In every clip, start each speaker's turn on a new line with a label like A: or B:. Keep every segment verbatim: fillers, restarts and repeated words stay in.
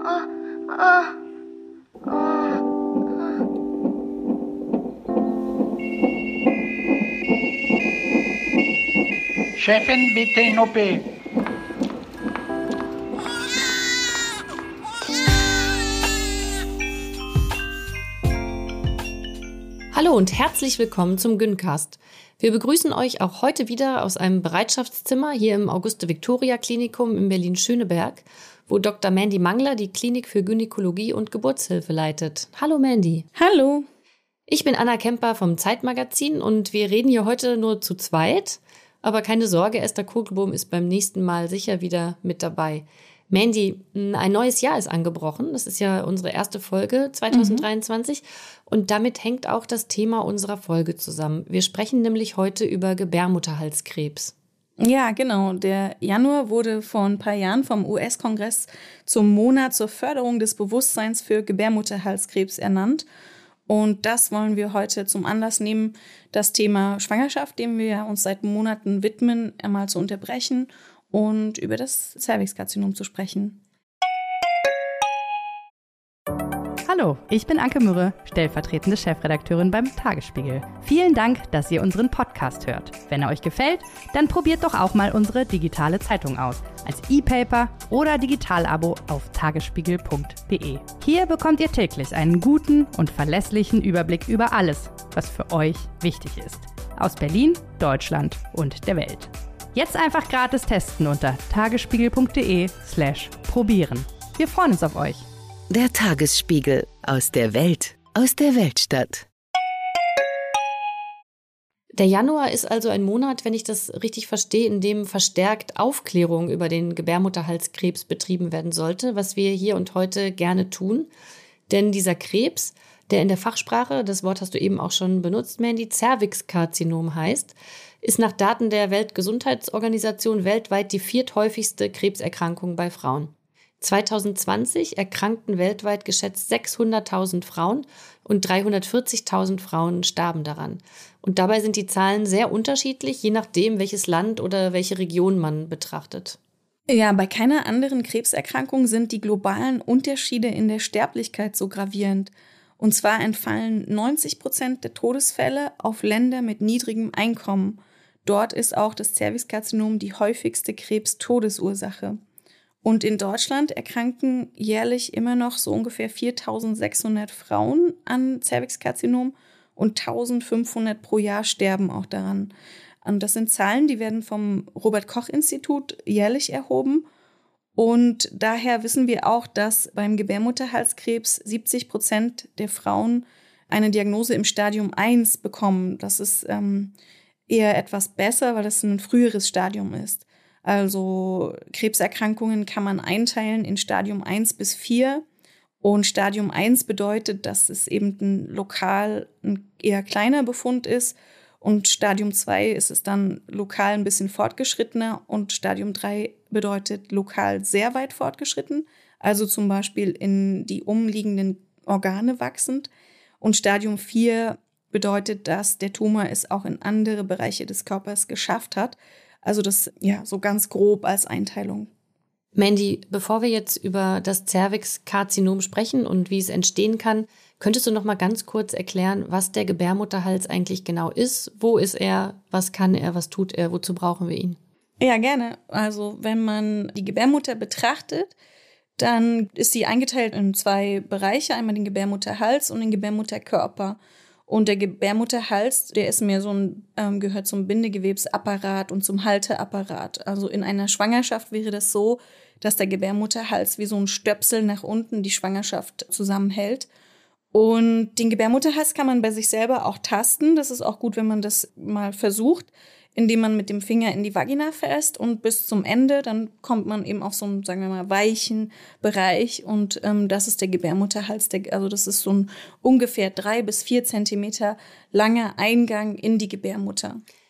A: Chefin, bitte in O P.
B: Hallo und herzlich willkommen zum Gyncast. Wir begrüßen euch auch heute wieder aus einem Bereitschaftszimmer hier im Auguste-Victoria-Klinikum in Berlin-Schöneberg, wo Doktor Mandy Mangler die Klinik für Gynäkologie und Geburtshilfe leitet. Hallo Mandy.
C: Hallo.
B: Ich bin Anna Kemper vom Zeitmagazin und wir reden hier heute nur zu zweit. Aber keine Sorge, Esther Kogelbohm ist beim nächsten Mal sicher wieder mit dabei. Mandy, ein neues Jahr ist angebrochen. Das ist ja unsere erste Folge zwanzig dreiundzwanzig. Mhm. Und damit hängt auch das Thema unserer Folge zusammen. Wir sprechen nämlich heute über Gebärmutterhalskrebs.
C: Ja, genau. Der Januar wurde vor ein paar Jahren vom U S-Kongress zum Monat zur Förderung des Bewusstseins für Gebärmutterhalskrebs ernannt. Und das wollen wir heute zum Anlass nehmen, das Thema Schwangerschaft, dem wir uns seit Monaten widmen, einmal zu unterbrechen und über das Zervixkarzinom zu sprechen.
D: Hallo, ich bin Anke Mürre, stellvertretende Chefredakteurin beim Tagesspiegel. Vielen Dank, dass ihr unseren Podcast hört. Wenn er euch gefällt, dann probiert doch auch mal unsere digitale Zeitung aus. Als E-Paper oder Digital-Abo auf tagesspiegel punkt de. Hier bekommt ihr täglich einen guten und verlässlichen Überblick über alles, was für euch wichtig ist. Aus Berlin, Deutschland und der Welt. Jetzt einfach gratis testen unter tagesspiegel punkt de slash probieren. Wir freuen uns auf euch.
E: Der Tagesspiegel aus der Welt, aus der Weltstadt.
B: Der Januar ist also ein Monat, wenn ich das richtig verstehe, in dem verstärkt Aufklärung über den Gebärmutterhalskrebs betrieben werden sollte, was wir hier und heute gerne tun. Denn dieser Krebs, der in der Fachsprache, das Wort hast du eben auch schon benutzt, Mandy, Zervixkarzinom heißt, ist nach Daten der Weltgesundheitsorganisation weltweit die vierthäufigste Krebserkrankung bei Frauen. zwanzig zwanzig erkrankten weltweit geschätzt sechshunderttausend Frauen und dreihundertvierzigtausend Frauen starben daran. Und dabei sind die Zahlen sehr unterschiedlich, je nachdem, welches Land oder welche Region man betrachtet.
C: Ja, bei keiner anderen Krebserkrankung sind die globalen Unterschiede in der Sterblichkeit so gravierend. Und zwar entfallen neunzig Prozent der Todesfälle auf Länder mit niedrigem Einkommen. Dort ist auch das Zervixkarzinom die häufigste Krebstodesursache. Und in Deutschland erkranken jährlich immer noch so ungefähr viertausendsechshundert Frauen an Zervixkarzinom und eintausendfünfhundert pro Jahr sterben auch daran. Und das sind Zahlen, die werden vom Robert-Koch-Institut jährlich erhoben. Und daher wissen wir auch, dass beim Gebärmutterhalskrebs siebzig Prozent der Frauen eine Diagnose im Stadium eins bekommen. Das ist ähm, eher etwas besser, weil das ein früheres Stadium ist. Also Krebserkrankungen kann man einteilen in Stadium eins bis vier. Und Stadium eins bedeutet, dass es eben ein lokal ein eher kleiner Befund ist. Und Stadium zwei ist es dann lokal ein bisschen fortgeschrittener. Und Stadium drei bedeutet lokal sehr weit fortgeschritten. Also zum Beispiel in die umliegenden Organe wachsend. Und Stadium vier bedeutet, dass der Tumor es auch in andere Bereiche des Körpers geschafft hat. Also das, ja, so ganz grob als Einteilung.
B: Mandy, bevor wir jetzt über das Zervixkarzinom sprechen und wie es entstehen kann, könntest du noch mal ganz kurz erklären, was der Gebärmutterhals eigentlich genau ist? Wo ist er? Was kann er? Was tut er? Wozu brauchen wir ihn?
C: Ja, gerne. Also wenn man die Gebärmutter betrachtet, dann ist sie eingeteilt in zwei Bereiche. Einmal den Gebärmutterhals und den Gebärmutterkörper. Und der Gebärmutterhals, der ist mehr so ein, ähm, gehört zum Bindegewebsapparat und zum Halteapparat. Also in einer Schwangerschaft wäre das so, dass der Gebärmutterhals wie so ein Stöpsel nach unten die Schwangerschaft zusammenhält. Und den Gebärmutterhals kann man bei sich selber auch tasten. Das ist auch gut, wenn man das mal versucht, indem man mit dem Finger in die Vagina fasst und bis zum Ende, dann kommt man eben auf so einen, sagen wir mal, weichen Bereich und ähm, das ist der Gebärmutterhals. Der, also das ist so ein ungefähr drei bis vier Zentimeter langer Eingang in die Gebärmutter.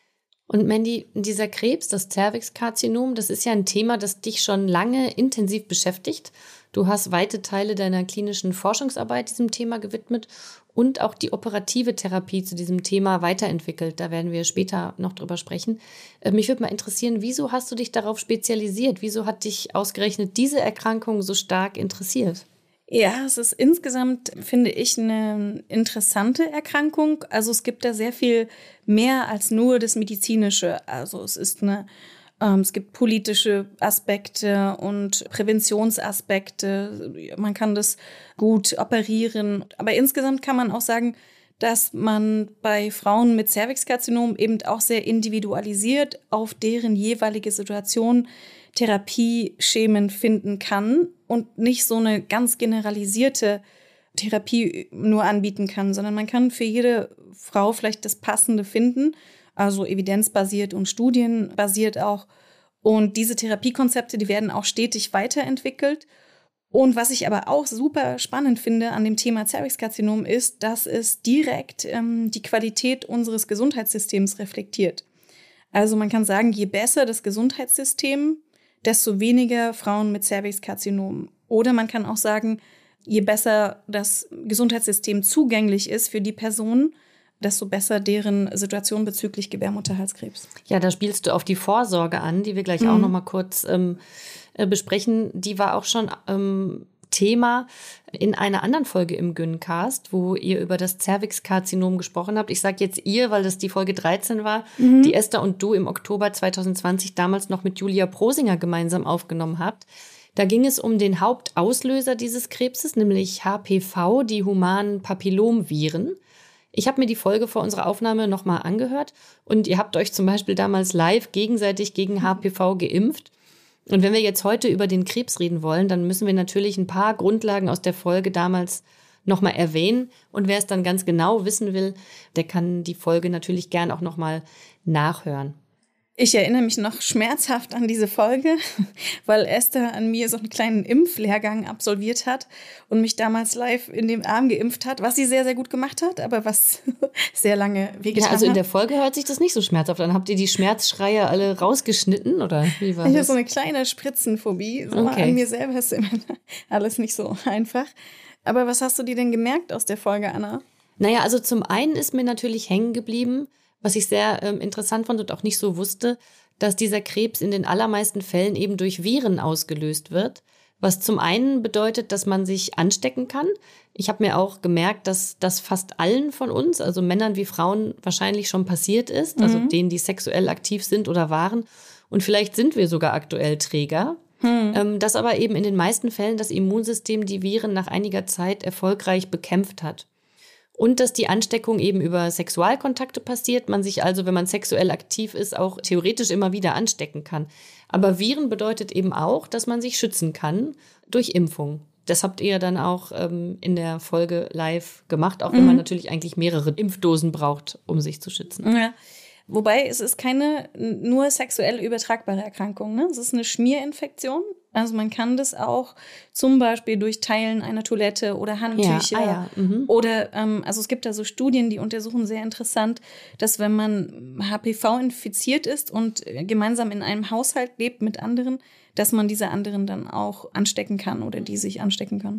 B: Und Mandy, dieser Krebs, das Zervixkarzinom, das ist ja ein Thema, das dich schon lange intensiv beschäftigt. Du hast weite Teile deiner klinischen Forschungsarbeit diesem Thema gewidmet und auch die operative Therapie zu diesem Thema weiterentwickelt. Da werden wir später noch drüber sprechen. Mich würde mal interessieren, wieso hast du dich darauf spezialisiert? Wieso hat dich ausgerechnet diese Erkrankung so stark interessiert?
C: Ja, es ist insgesamt, finde ich, eine interessante Erkrankung. Also es gibt da sehr viel mehr als nur das Medizinische. Also es ist eine, ähm, es gibt politische Aspekte und Präventionsaspekte. Man kann das gut operieren. Aber insgesamt kann man auch sagen, dass man bei Frauen mit Zervixkarzinom eben auch sehr individualisiert auf deren jeweilige Situation Therapieschemen finden kann und nicht so eine ganz generalisierte Therapie nur anbieten kann, sondern man kann für jede Frau vielleicht das Passende finden, also evidenzbasiert und studienbasiert auch. Und diese Therapiekonzepte, die werden auch stetig weiterentwickelt. Und was ich aber auch super spannend finde an dem Thema Zervixkarzinom ist, dass es direkt ähm, die Qualität unseres Gesundheitssystems reflektiert. Also man kann sagen, je besser das Gesundheitssystem, desto weniger Frauen mit Zervixkarzinom. Oder man kann auch sagen, je besser das Gesundheitssystem zugänglich ist für die Personen, desto besser deren Situation bezüglich Gebärmutterhalskrebs.
B: Ja, da spielst du auf die Vorsorge an, die wir gleich mhm. auch noch mal kurz ähm, besprechen. Die war auch schon ähm, Thema in einer anderen Folge im Gyncast, wo ihr über das Zervixkarzinom gesprochen habt. Ich sage jetzt ihr, weil das die Folge dreizehn war, mhm. die Esther und du im Oktober zwanzig zwanzig damals noch mit Julia Prosinger gemeinsam aufgenommen habt. Da ging es um den Hauptauslöser dieses Krebses, nämlich H P V, die humanen Papillomviren. Ich habe mir die Folge vor unserer Aufnahme nochmal angehört und ihr habt euch zum Beispiel damals live gegenseitig gegen H P V geimpft. Und wenn wir jetzt heute über den Krebs reden wollen, dann müssen wir natürlich ein paar Grundlagen aus der Folge damals nochmal erwähnen. Und wer es dann ganz genau wissen will, der kann die Folge natürlich gern auch nochmal nachhören.
C: Ich erinnere mich noch schmerzhaft an diese Folge, weil Esther an mir so einen kleinen Impflehrgang absolviert hat und mich damals live in den Arm geimpft hat, was sie sehr, sehr gut gemacht hat, aber was sehr lange wehgetan hat.
B: Ja, also in der Folge hört sich das nicht so schmerzhaft an. Habt ihr die Schmerzschreie alle rausgeschnitten oder wie war
C: ich
B: das?
C: Ich habe so eine kleine Spritzenphobie. So okay. An mir selber ist immer alles nicht so einfach. Aber was hast du dir denn gemerkt aus der Folge, Anna?
B: Naja, also zum einen ist mir natürlich hängen geblieben, was ich sehr ähm, interessant fand und auch nicht so wusste, dass dieser Krebs in den allermeisten Fällen eben durch Viren ausgelöst wird. Was zum einen bedeutet, dass man sich anstecken kann. Ich habe mir auch gemerkt, dass das fast allen von uns, also Männern wie Frauen, wahrscheinlich schon passiert ist. Mhm. Also denen, die sexuell aktiv sind oder waren. Und vielleicht sind wir sogar aktuell Träger. Mhm. Ähm, dass aber eben in den meisten Fällen das Immunsystem die Viren nach einiger Zeit erfolgreich bekämpft hat. Und dass die Ansteckung eben über Sexualkontakte passiert, man sich also, wenn man sexuell aktiv ist, auch theoretisch immer wieder anstecken kann. Aber Viren bedeutet eben auch, dass man sich schützen kann durch Impfung. Das habt ihr dann auch ähm, in der Folge live gemacht, auch wenn mhm. man natürlich eigentlich mehrere Impfdosen braucht, um sich zu schützen.
C: Ja. Wobei es ist keine nur sexuell übertragbare Erkrankung, ne? Es ist eine Schmierinfektion. Also man kann das auch zum Beispiel durch Teilen einer Toilette oder Handtücher.
B: Ja, ah ja. Mhm.
C: Oder, ähm, also es gibt da so Studien, die untersuchen sehr interessant, dass wenn man H P V infiziert ist und gemeinsam in einem Haushalt lebt mit anderen, dass man diese anderen dann auch anstecken kann oder die sich anstecken können.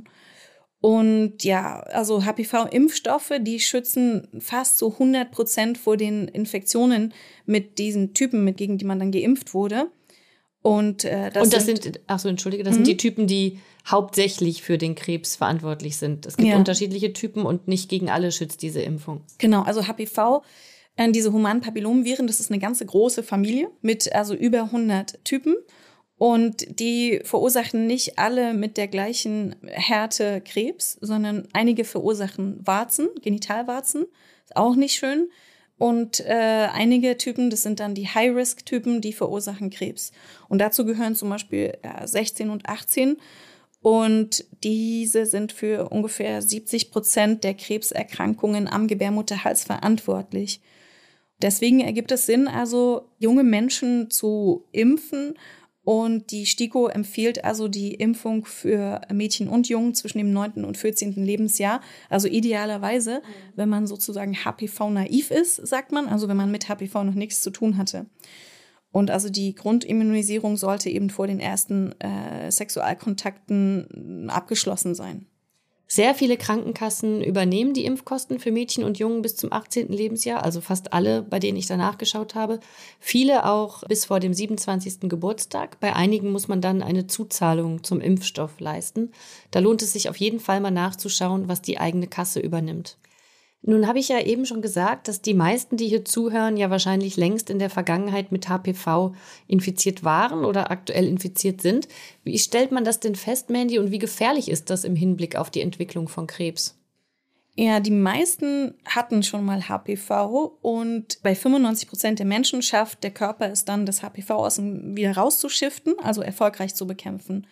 C: Und ja, also H P V-Impfstoffe, die schützen fast so hundert Prozent vor den Infektionen mit diesen Typen, mit gegen die man dann geimpft wurde. Und, äh, das,
B: und das
C: sind,
B: sind, ach so, entschuldige, das
C: mhm.
B: sind die Typen, die hauptsächlich für den Krebs verantwortlich sind. Es gibt
C: ja.
B: unterschiedliche Typen und nicht gegen alle schützt diese Impfung.
C: Genau, also H P V, äh, diese humanen Papillomviren, das ist eine ganze große Familie mit also über hundert Typen. Und die verursachen nicht alle mit der gleichen Härte Krebs, sondern einige verursachen Warzen, Genitalwarzen, ist auch nicht schön. Und äh, einige Typen, das sind dann die High-Risk-Typen, die verursachen Krebs. Und dazu gehören zum Beispiel ja, sechzehn und achtzehn. Und diese sind für ungefähr siebzig Prozent der Krebserkrankungen am Gebärmutterhals verantwortlich. Deswegen ergibt es Sinn, also junge Menschen zu impfen, Und die STIKO empfiehlt also die Impfung für Mädchen und Jungen zwischen dem neunten und vierzehnten Lebensjahr. Also idealerweise, wenn man sozusagen H P V-naiv ist, sagt man, also wenn man mit H P V noch nichts zu tun hatte. Und also die Grundimmunisierung sollte eben vor den ersten äh, Sexualkontakten abgeschlossen sein.
B: Sehr viele Krankenkassen übernehmen die Impfkosten für Mädchen und Jungen bis zum achtzehnten Lebensjahr, also fast alle, bei denen ich danach geschaut habe. Viele auch bis vor dem siebenundzwanzigsten Geburtstag. Bei einigen muss man dann eine Zuzahlung zum Impfstoff leisten. Da lohnt es sich auf jeden Fall mal nachzuschauen, was die eigene Kasse übernimmt. Nun habe ich ja eben schon gesagt, dass die meisten, die hier zuhören, ja wahrscheinlich längst in der Vergangenheit mit H P V infiziert waren oder aktuell infiziert sind. Wie stellt man das denn fest, Mandy, und wie gefährlich ist das im Hinblick auf die Entwicklung von Krebs?
C: Ja, die meisten hatten schon mal H P V und bei fünfundneunzig Prozent der Menschen schafft der Körper es dann, das H P V aus dem wieder rauszuschiften, also erfolgreich zu bekämpfen.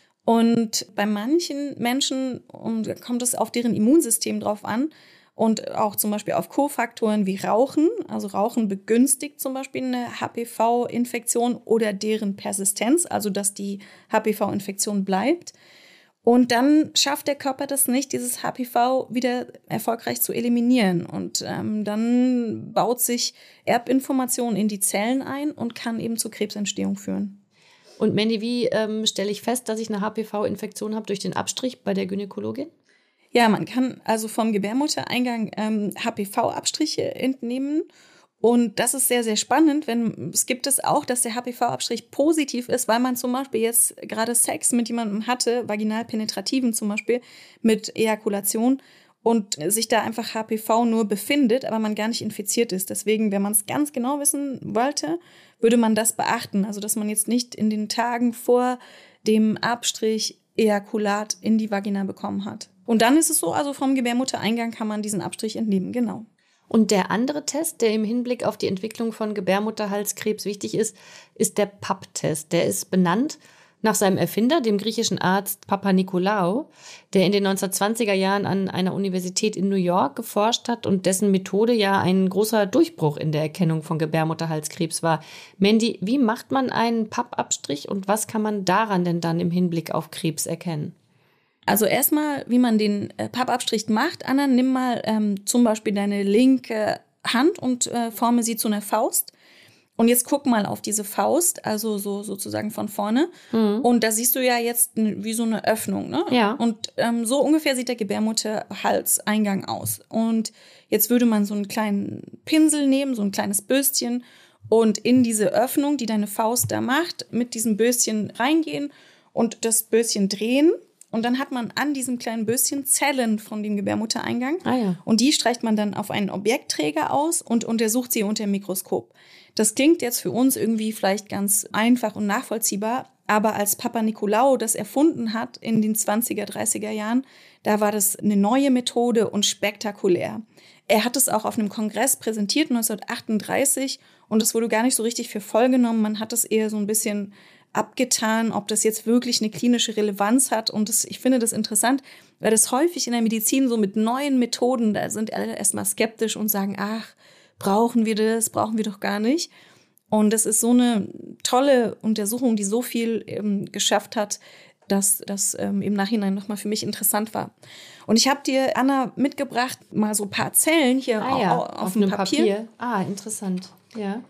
C: Und bei manchen Menschen kommt es auf deren Immunsystem drauf an, und auch zum Beispiel auf Kofaktoren wie Rauchen. Also Rauchen begünstigt zum Beispiel eine H P V-Infektion oder deren Persistenz, also dass die H P V-Infektion bleibt. Und dann schafft der Körper das nicht, dieses H P V wieder erfolgreich zu eliminieren. Und ähm, dann baut sich Erbinformation in die Zellen ein und kann eben zur Krebsentstehung führen.
B: Und Mandy, wie ähm, stelle ich fest, dass ich eine H P V-Infektion habe durch den Abstrich bei der Gynäkologin?
C: Ja, man kann also vom Gebärmuttereingang ähm, H P V-Abstriche entnehmen. Und das ist sehr, sehr spannend, wenn es gibt es auch, dass der H P V-Abstrich positiv ist, weil man zum Beispiel jetzt gerade Sex mit jemandem hatte, vaginal-penetrativen zum Beispiel, mit Ejakulation und sich da einfach H P V nur befindet, aber man gar nicht infiziert ist. Deswegen, wenn man es ganz genau wissen wollte, würde man das beachten. Also, dass man jetzt nicht in den Tagen vor dem Abstrich Ejakulat in die Vagina bekommen hat. Und dann ist es so, also vom Gebärmuttereingang kann man diesen Abstrich entnehmen, genau.
B: Und der andere Test, der im Hinblick auf die Entwicklung von Gebärmutterhalskrebs wichtig ist, ist der P A P-Test. Der ist benannt nach seinem Erfinder, dem griechischen Arzt Papanikolaou, der in den neunzehnhundertzwanziger Jahren an einer Universität in New York geforscht hat und dessen Methode ja ein großer Durchbruch in der Erkennung von Gebärmutterhalskrebs war. Mandy, wie macht man einen P A P-Abstrich und was kann man daran denn dann im Hinblick auf Krebs erkennen?
C: Also erstmal, wie man den äh, P A P-Abstrich macht. Anna, nimm mal ähm, zum Beispiel deine linke Hand und äh, forme sie zu einer Faust. Und jetzt guck mal auf diese Faust, also so sozusagen von vorne. Mhm. Und da siehst du ja jetzt wie so eine Öffnung, ne?
B: Ja.
C: Und ähm, so ungefähr sieht der Gebärmutterhalseingang aus. Und jetzt würde man so einen kleinen Pinsel nehmen, so ein kleines Bürstchen und in diese Öffnung, die deine Faust da macht, mit diesem Bürstchen reingehen und das Bürstchen drehen. Und dann hat man an diesem kleinen Bürstchen Zellen von dem Gebärmuttereingang.
B: Ah, ja.
C: Und die streicht man dann auf einen Objektträger aus und untersucht sie unter dem Mikroskop. Das klingt jetzt für uns irgendwie vielleicht ganz einfach und nachvollziehbar, aber als Papanikolaou das erfunden hat in den zwanziger, dreißiger Jahren, da war das eine neue Methode und spektakulär. Er hat es auch auf einem Kongress präsentiert, neunzehnhundertachtunddreißig, und es wurde gar nicht so richtig für voll genommen. Man hat es eher so ein bisschen abgetan, ob das jetzt wirklich eine klinische Relevanz hat. Und das, ich finde das interessant, weil das häufig in der Medizin so mit neuen Methoden, da sind alle erstmal skeptisch und sagen, ach, brauchen wir das, brauchen wir doch gar nicht. Und das ist so eine tolle Untersuchung, die so viel ähm, geschafft hat, dass das ähm, im Nachhinein nochmal für mich interessant war. Und ich habe dir, Anna, mitgebracht, mal so ein paar Zellen hier
B: ah, ja.
C: auf, auf,
B: auf
C: dem
B: einem
C: Papier.
B: Papier. Ah, interessant, ja.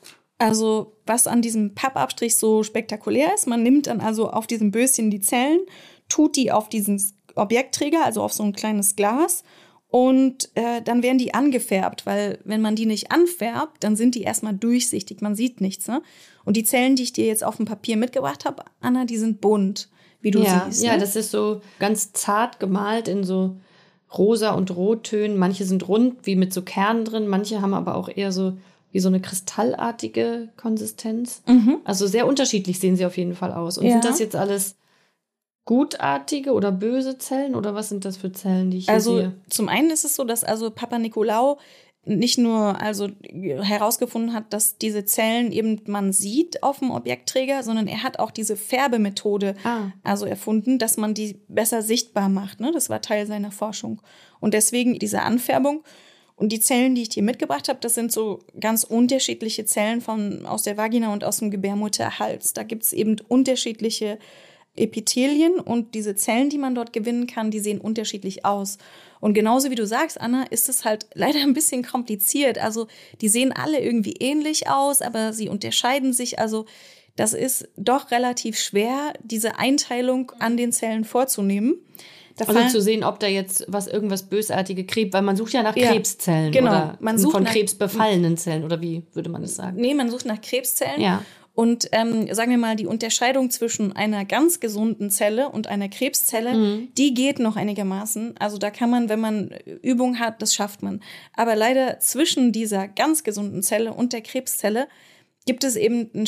C: Also was an diesem P A P-Abstrich so spektakulär ist, man nimmt dann also auf diesem Bürstchen die Zellen, tut die auf diesen Objektträger, also auf so ein kleines Glas, und äh, dann werden die angefärbt, weil wenn man die nicht anfärbt, dann sind die erstmal durchsichtig, man sieht nichts. Ne? Und die Zellen, die ich dir jetzt auf dem Papier mitgebracht habe, Anna, die sind bunt, wie du
B: ja,
C: siehst.
B: Ja,
C: ne?
B: das ist so ganz zart gemalt in so rosa und rottönen. Manche sind rund, wie mit so Kernen drin, manche haben aber auch eher so wie so eine kristallartige Konsistenz. Mhm. Also sehr unterschiedlich sehen sie auf jeden Fall aus. Und ja. Sind das jetzt alles gutartige oder böse Zellen oder was sind das für Zellen, die ich hier
C: also,
B: sehe?
C: Also zum einen ist es so, dass also Papanikolaou nicht nur also herausgefunden hat, dass diese Zellen eben man sieht auf dem Objektträger, sondern er hat auch diese Färbemethode ah. also erfunden, dass man die besser sichtbar macht. Ne? Das war Teil seiner Forschung. Und deswegen diese Anfärbung. Und die Zellen, die ich dir mitgebracht habe, das sind so ganz unterschiedliche Zellen von, aus der Vagina und aus dem Gebärmutterhals. Da gibt es eben unterschiedliche Epithelien und diese Zellen, die man dort gewinnen kann, die sehen unterschiedlich aus. Und genauso wie du sagst, Anna, ist es halt leider ein bisschen kompliziert. Also die sehen alle irgendwie ähnlich aus, aber sie unterscheiden sich. Also das ist doch relativ schwer, diese Einteilung an den Zellen vorzunehmen. Da
B: also zu sehen, ob da jetzt was irgendwas bösartige Krebs, weil man sucht ja nach
C: ja,
B: Krebszellen
C: genau.
B: oder
C: man sucht
B: von
C: nach,
B: krebsbefallenen Zellen oder wie würde man das sagen?
C: Nee, man sucht nach Krebszellen.
B: Ja.
C: Und ähm, sagen wir mal, die Unterscheidung zwischen einer ganz gesunden Zelle und einer Krebszelle, mhm. die geht noch einigermaßen. Also da kann man, wenn man Übung hat, das schafft man. Aber leider zwischen dieser ganz gesunden Zelle und der Krebszelle gibt es eben einen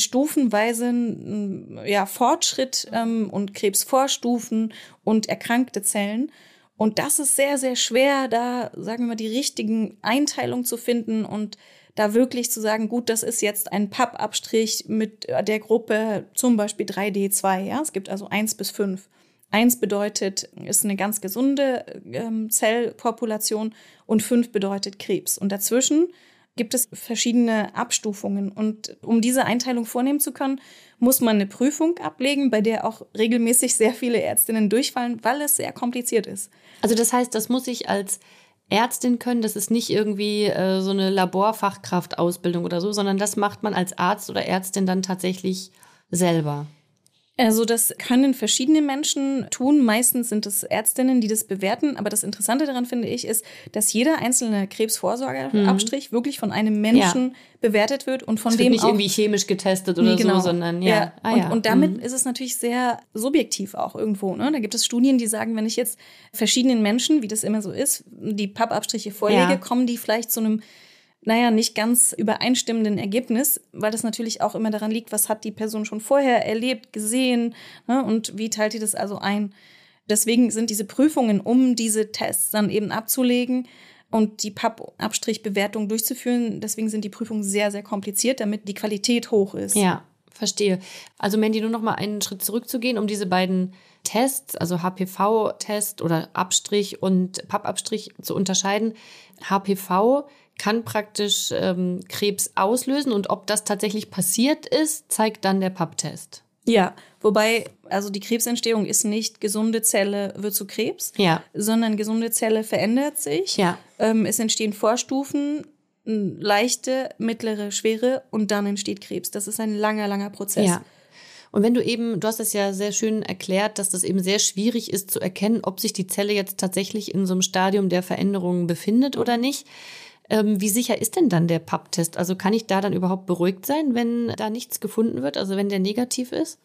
C: stufenweisen ja, Fortschritt ähm, und Krebsvorstufen und erkrankte Zellen. Und das ist sehr, sehr schwer, da, sagen wir mal, die richtigen Einteilungen zu finden und da wirklich zu sagen, gut, das ist jetzt ein Pappabstrich mit der Gruppe zum Beispiel drei D zwei. Ja? Es gibt also eins bis fünf. eins bedeutet, ist eine ganz gesunde ähm, Zellpopulation und fünf bedeutet Krebs. Und dazwischen gibt es verschiedene Abstufungen. Und um diese Einteilung vornehmen zu können, muss man eine Prüfung ablegen, bei der auch regelmäßig sehr viele Ärztinnen durchfallen, weil es sehr kompliziert ist.
B: Also das heißt, das muss ich als Ärztin können, das ist nicht irgendwie äh, so eine Laborfachkraftausbildung oder so, sondern das macht man als Arzt oder Ärztin dann tatsächlich selber.
C: Also das können verschiedene Menschen tun. Meistens sind es Ärztinnen, die das bewerten. Aber das Interessante daran, finde ich, ist, dass jeder einzelne Krebsvorsorgeabstrich mhm. wirklich von einem Menschen ja. bewertet wird. Und von
B: das
C: dem
B: wird nicht
C: auch
B: irgendwie chemisch getestet oder nee, genau. so, sondern ja.
C: ja.
B: Ah,
C: und,
B: ja.
C: und damit
B: mhm.
C: ist es natürlich sehr subjektiv auch irgendwo. Ne? Da gibt es Studien, die sagen, wenn ich jetzt verschiedenen Menschen, wie das immer so ist, die Pappabstriche vorlege, ja. kommen die vielleicht zu einem naja, nicht ganz übereinstimmenden Ergebnis, weil das natürlich auch immer daran liegt, was hat die Person schon vorher erlebt, gesehen, ne, und wie teilt die das also ein. Deswegen sind diese Prüfungen, um diese Tests dann eben abzulegen und die Pappabstrichbewertung durchzuführen, deswegen sind die Prüfungen sehr, sehr kompliziert, damit die Qualität hoch ist.
B: Ja, verstehe. Also Mandy, nur noch mal einen Schritt zurückzugehen, um diese beiden Tests, also H P V-Test oder Abstrich und Pappabstrich zu unterscheiden. H P V kann praktisch ähm, Krebs auslösen und ob das tatsächlich passiert ist, zeigt dann der Papptest.
C: Ja, wobei, also die Krebsentstehung ist nicht gesunde Zelle wird zu Krebs,
B: ja.
C: sondern gesunde Zelle verändert sich.
B: Ja.
C: Ähm, es entstehen Vorstufen, leichte, mittlere, schwere und dann entsteht Krebs. Das ist ein langer, langer Prozess.
B: Ja. Und wenn du eben, du hast es ja sehr schön erklärt, dass das eben sehr schwierig ist zu erkennen, ob sich die Zelle jetzt tatsächlich in so einem Stadium der Veränderungen befindet oder nicht. Ähm, wie sicher ist denn dann der Papptest? Also kann ich da dann überhaupt beruhigt sein, wenn da nichts gefunden wird, also wenn der negativ ist?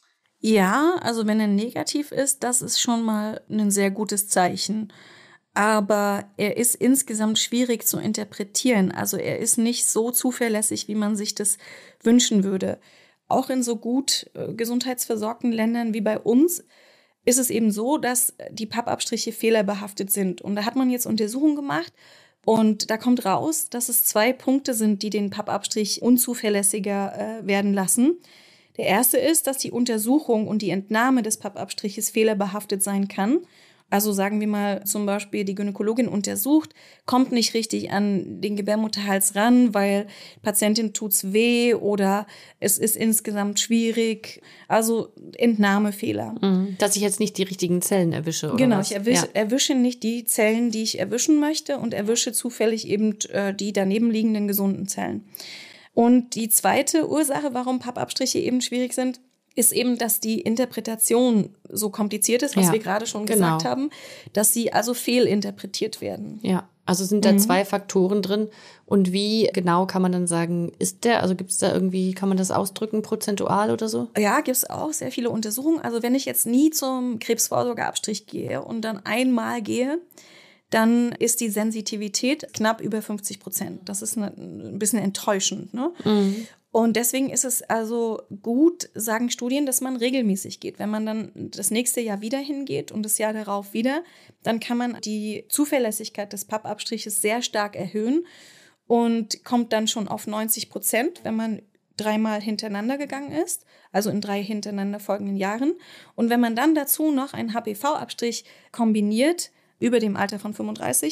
C: Ja, also wenn er negativ ist, das ist schon mal ein sehr gutes Zeichen. Aber er ist insgesamt schwierig zu interpretieren. Also er ist nicht so zuverlässig, wie man sich das wünschen würde. Auch in so gut äh, gesundheitsversorgten Ländern wie bei uns ist es eben so, dass die Pappabstriche fehlerbehaftet sind. Und da hat man jetzt Untersuchungen gemacht und da kommt raus, dass es zwei Punkte sind, die den Pappabstrich unzuverlässiger äh, werden lassen. Der erste ist, dass die Untersuchung und die Entnahme des Pappabstriches fehlerbehaftet sein kann. Also sagen wir mal zum Beispiel, die Gynäkologin untersucht, kommt nicht richtig an den Gebärmutterhals ran, weil Patientin tut's weh oder es ist insgesamt schwierig. Also Entnahmefehler.
B: Mhm. Dass ich jetzt nicht die richtigen Zellen erwische, oder
C: Genau,
B: was?
C: ich erwische,
B: ja.
C: erwische nicht die Zellen, die ich erwischen möchte und erwische zufällig eben äh, die daneben liegenden gesunden Zellen. Und die zweite Ursache, warum Pappabstriche eben schwierig sind, ist eben, dass die Interpretation so kompliziert ist, was ja, wir gerade schon
B: genau.
C: gesagt haben, dass sie also fehlinterpretiert werden.
B: Ja, also sind da
C: mhm.
B: zwei Faktoren drin. Und wie genau kann man dann sagen, ist der, also gibt es da irgendwie, kann man das ausdrücken, prozentual oder so?
C: Ja, gibt es auch sehr viele Untersuchungen. Also wenn ich jetzt nie zum Krebsvorsorgeabstrich gehe und dann einmal gehe, dann ist die Sensitivität knapp über fünfzig Prozent. Das ist ein bisschen enttäuschend, ne?
B: Mhm.
C: Und deswegen ist es also gut, sagen Studien, dass man regelmäßig geht. Wenn man dann das nächste Jahr wieder hingeht und das Jahr darauf wieder, dann kann man die Zuverlässigkeit des Pappabstriches sehr stark erhöhen und kommt dann schon auf neunzig Prozent, wenn man dreimal hintereinander gegangen ist, also in drei hintereinander folgenden Jahren. Und wenn man dann dazu noch einen H P V-Abstrich kombiniert, über dem Alter von fünfunddreißig,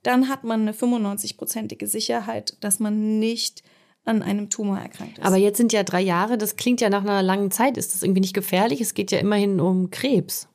C: dann hat man eine fünfundneunzig-prozentige Sicherheit, dass man nicht an einem Tumor erkrankt ist.
B: Aber jetzt sind ja drei Jahre, das klingt ja nach einer langen Zeit. Ist das irgendwie nicht gefährlich? Es geht ja immerhin um Krebs.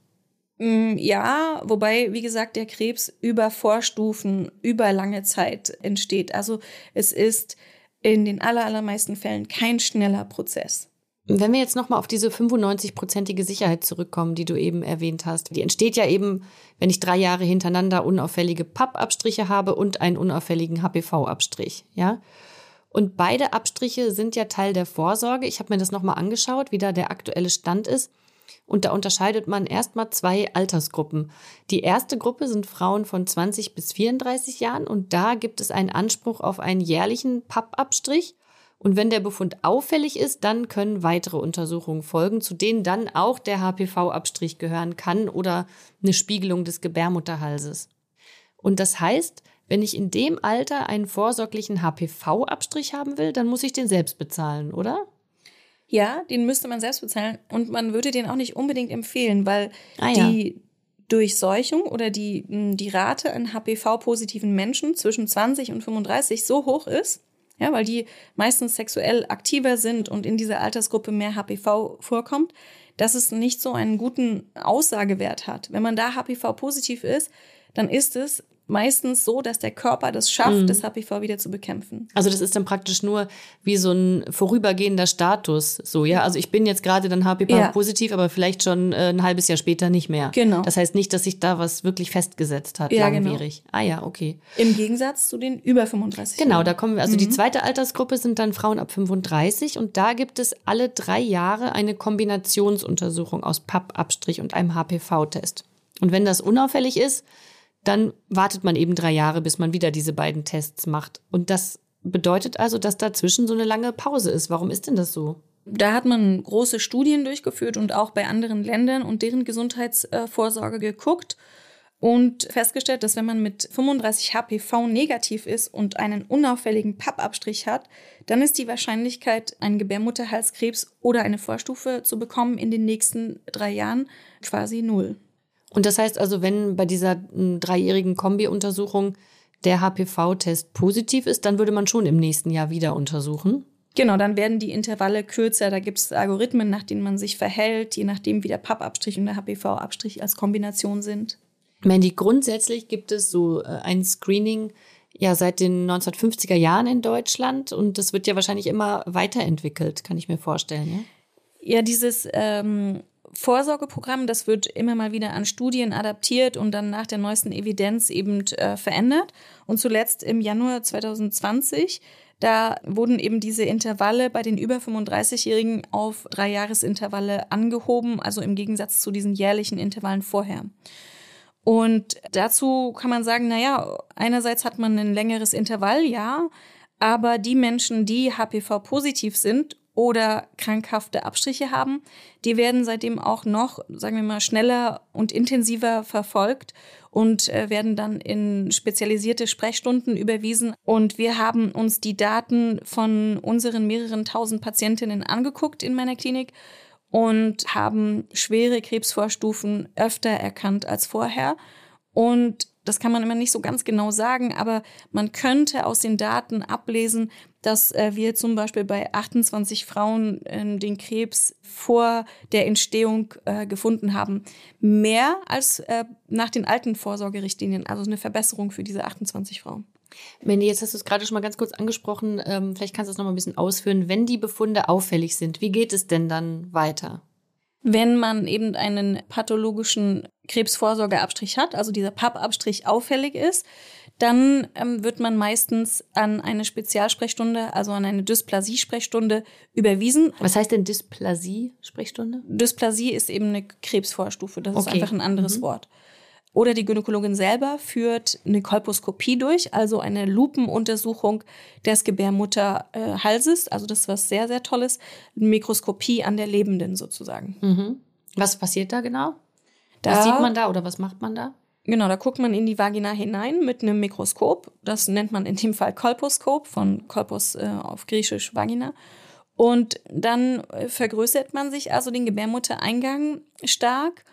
C: Ja, wobei, wie gesagt, der Krebs über Vorstufen, über lange Zeit entsteht. Also es ist in den aller, allermeisten Fällen kein schneller Prozess.
B: Wenn wir jetzt nochmal auf diese fünfundneunzig-prozentige Sicherheit zurückkommen, die du eben erwähnt hast. Die entsteht ja eben, wenn ich drei Jahre hintereinander unauffällige Pappabstriche habe und einen unauffälligen H P V-Abstrich, ja? Und beide Abstriche sind ja Teil der Vorsorge. Ich habe mir das nochmal angeschaut, wie da der aktuelle Stand ist. Und da unterscheidet man erstmal zwei Altersgruppen. Die erste Gruppe sind Frauen von zwanzig bis vierunddreißig Jahren und da gibt es einen Anspruch auf einen jährlichen Pappabstrich. Und wenn der Befund auffällig ist, dann können weitere Untersuchungen folgen, zu denen dann auch der H P V-Abstrich gehören kann oder eine Spiegelung des Gebärmutterhalses. Und das heißt, wenn ich in dem Alter einen vorsorglichen H P V-Abstrich haben will, dann muss ich den selbst bezahlen, oder?
C: Ja, den müsste man selbst bezahlen und man würde den auch nicht unbedingt empfehlen, weil
B: ah, ja.
C: die Durchseuchung oder die, die Rate an H P V-positiven Menschen zwischen zwanzig und fünfunddreißig so hoch ist, ja, weil die meistens sexuell aktiver sind und in dieser Altersgruppe mehr H P V vorkommt, dass es nicht so einen guten Aussagewert hat. Wenn man da H P V-positiv ist, dann ist es meistens so, dass der Körper das schafft, mhm. das H P V wieder zu bekämpfen.
B: Also das ist dann praktisch nur wie so ein vorübergehender Status, so, ja? Also ich bin jetzt gerade dann H P V-positiv, ja. aber vielleicht schon äh, ein halbes Jahr später nicht mehr.
C: Genau.
B: Das heißt nicht, dass sich da was wirklich festgesetzt hat,
C: ja,
B: langwierig.
C: Genau.
B: Ah ja, okay.
C: Im Gegensatz zu den über fünfunddreißig.
B: Genau, da kommen wir, also mhm. die zweite Altersgruppe sind dann Frauen ab fünfunddreißig und da gibt es alle drei Jahre eine Kombinationsuntersuchung aus Pappabstrich und einem H P V-Test. Und wenn das unauffällig ist, dann wartet man eben drei Jahre, bis man wieder diese beiden Tests macht. Und das bedeutet also, dass dazwischen so eine lange Pause ist. Warum ist denn das so?
C: Da hat man große Studien durchgeführt und auch bei anderen Ländern und deren Gesundheitsvorsorge geguckt und festgestellt, dass wenn man mit fünfunddreißig H P V negativ ist und einen unauffälligen Pappabstrich hat, dann ist die Wahrscheinlichkeit, einen Gebärmutterhalskrebs oder eine Vorstufe zu bekommen in den nächsten drei Jahren quasi null.
B: Und das heißt also, wenn bei dieser dreijährigen Kombi-Untersuchung der H P V-Test positiv ist, dann würde man schon im nächsten Jahr wieder untersuchen?
C: Genau, dann werden die Intervalle kürzer. Da gibt es Algorithmen, nach denen man sich verhält, je nachdem, wie der Pappabstrich und der H P V-Abstrich als Kombination sind.
B: Mandy, grundsätzlich gibt es so ein Screening ja seit den neunzehnhundertfünfziger Jahren in Deutschland und das wird ja wahrscheinlich immer weiterentwickelt, kann ich mir vorstellen, ja?
C: Ja, dieses ähm, Vorsorgeprogramm, das wird immer mal wieder an Studien adaptiert und dann nach der neuesten Evidenz eben äh, verändert. Und zuletzt im Januar zwanzig zwanzig, da wurden eben diese Intervalle bei den über fünfunddreißigjährigen auf Drei-Jahres-Intervalle angehoben, also im Gegensatz zu diesen jährlichen Intervallen vorher. Und dazu kann man sagen, naja, einerseits hat man ein längeres Intervall, ja, aber die Menschen, die H P V-positiv sind oder krankhafte Abstriche haben, die werden seitdem auch noch, sagen wir mal, schneller und intensiver verfolgt und äh, werden dann in spezialisierte Sprechstunden überwiesen. Und wir haben uns die Daten von unseren mehreren tausend Patientinnen angeguckt in meiner Klinik und haben schwere Krebsvorstufen öfter erkannt als vorher. Und das kann man immer nicht so ganz genau sagen, aber man könnte aus den Daten ablesen, dass äh, wir zum Beispiel bei achtundzwanzig Frauen äh, den Krebs vor der Entstehung äh, gefunden haben. Mehr als äh, nach den alten Vorsorgerichtlinien, also eine Verbesserung für diese achtundzwanzig Frauen.
B: Mandy, jetzt hast du es gerade schon mal ganz kurz angesprochen, ähm, vielleicht kannst du es noch mal ein bisschen ausführen. Wenn die Befunde auffällig sind, wie geht es denn dann weiter?
C: Wenn man eben einen pathologischen Krebsvorsorgeabstrich hat, also dieser Pappabstrich auffällig ist, dann ähm, wird man meistens an eine Spezialsprechstunde, also an eine Dysplasie-Sprechstunde überwiesen.
B: Was heißt denn Dysplasie-Sprechstunde?
C: Dysplasie ist eben eine Krebsvorstufe, das okay. ist einfach ein anderes mhm. Wort. Oder die Gynäkologin selber führt eine Kolposkopie durch, also eine Lupenuntersuchung des Gebärmutterhalses. Also das ist was sehr, sehr Tolles. Eine Mikroskopie an der Lebenden sozusagen.
B: Mhm. Was passiert da genau?
C: Da,
B: was sieht man da oder was macht man da?
C: Genau, da guckt man in die Vagina hinein mit einem Mikroskop. Das nennt man in dem Fall Kolposkop, von Kolpos äh, auf Griechisch Vagina. Und dann vergrößert man sich also den Gebärmuttereingang stark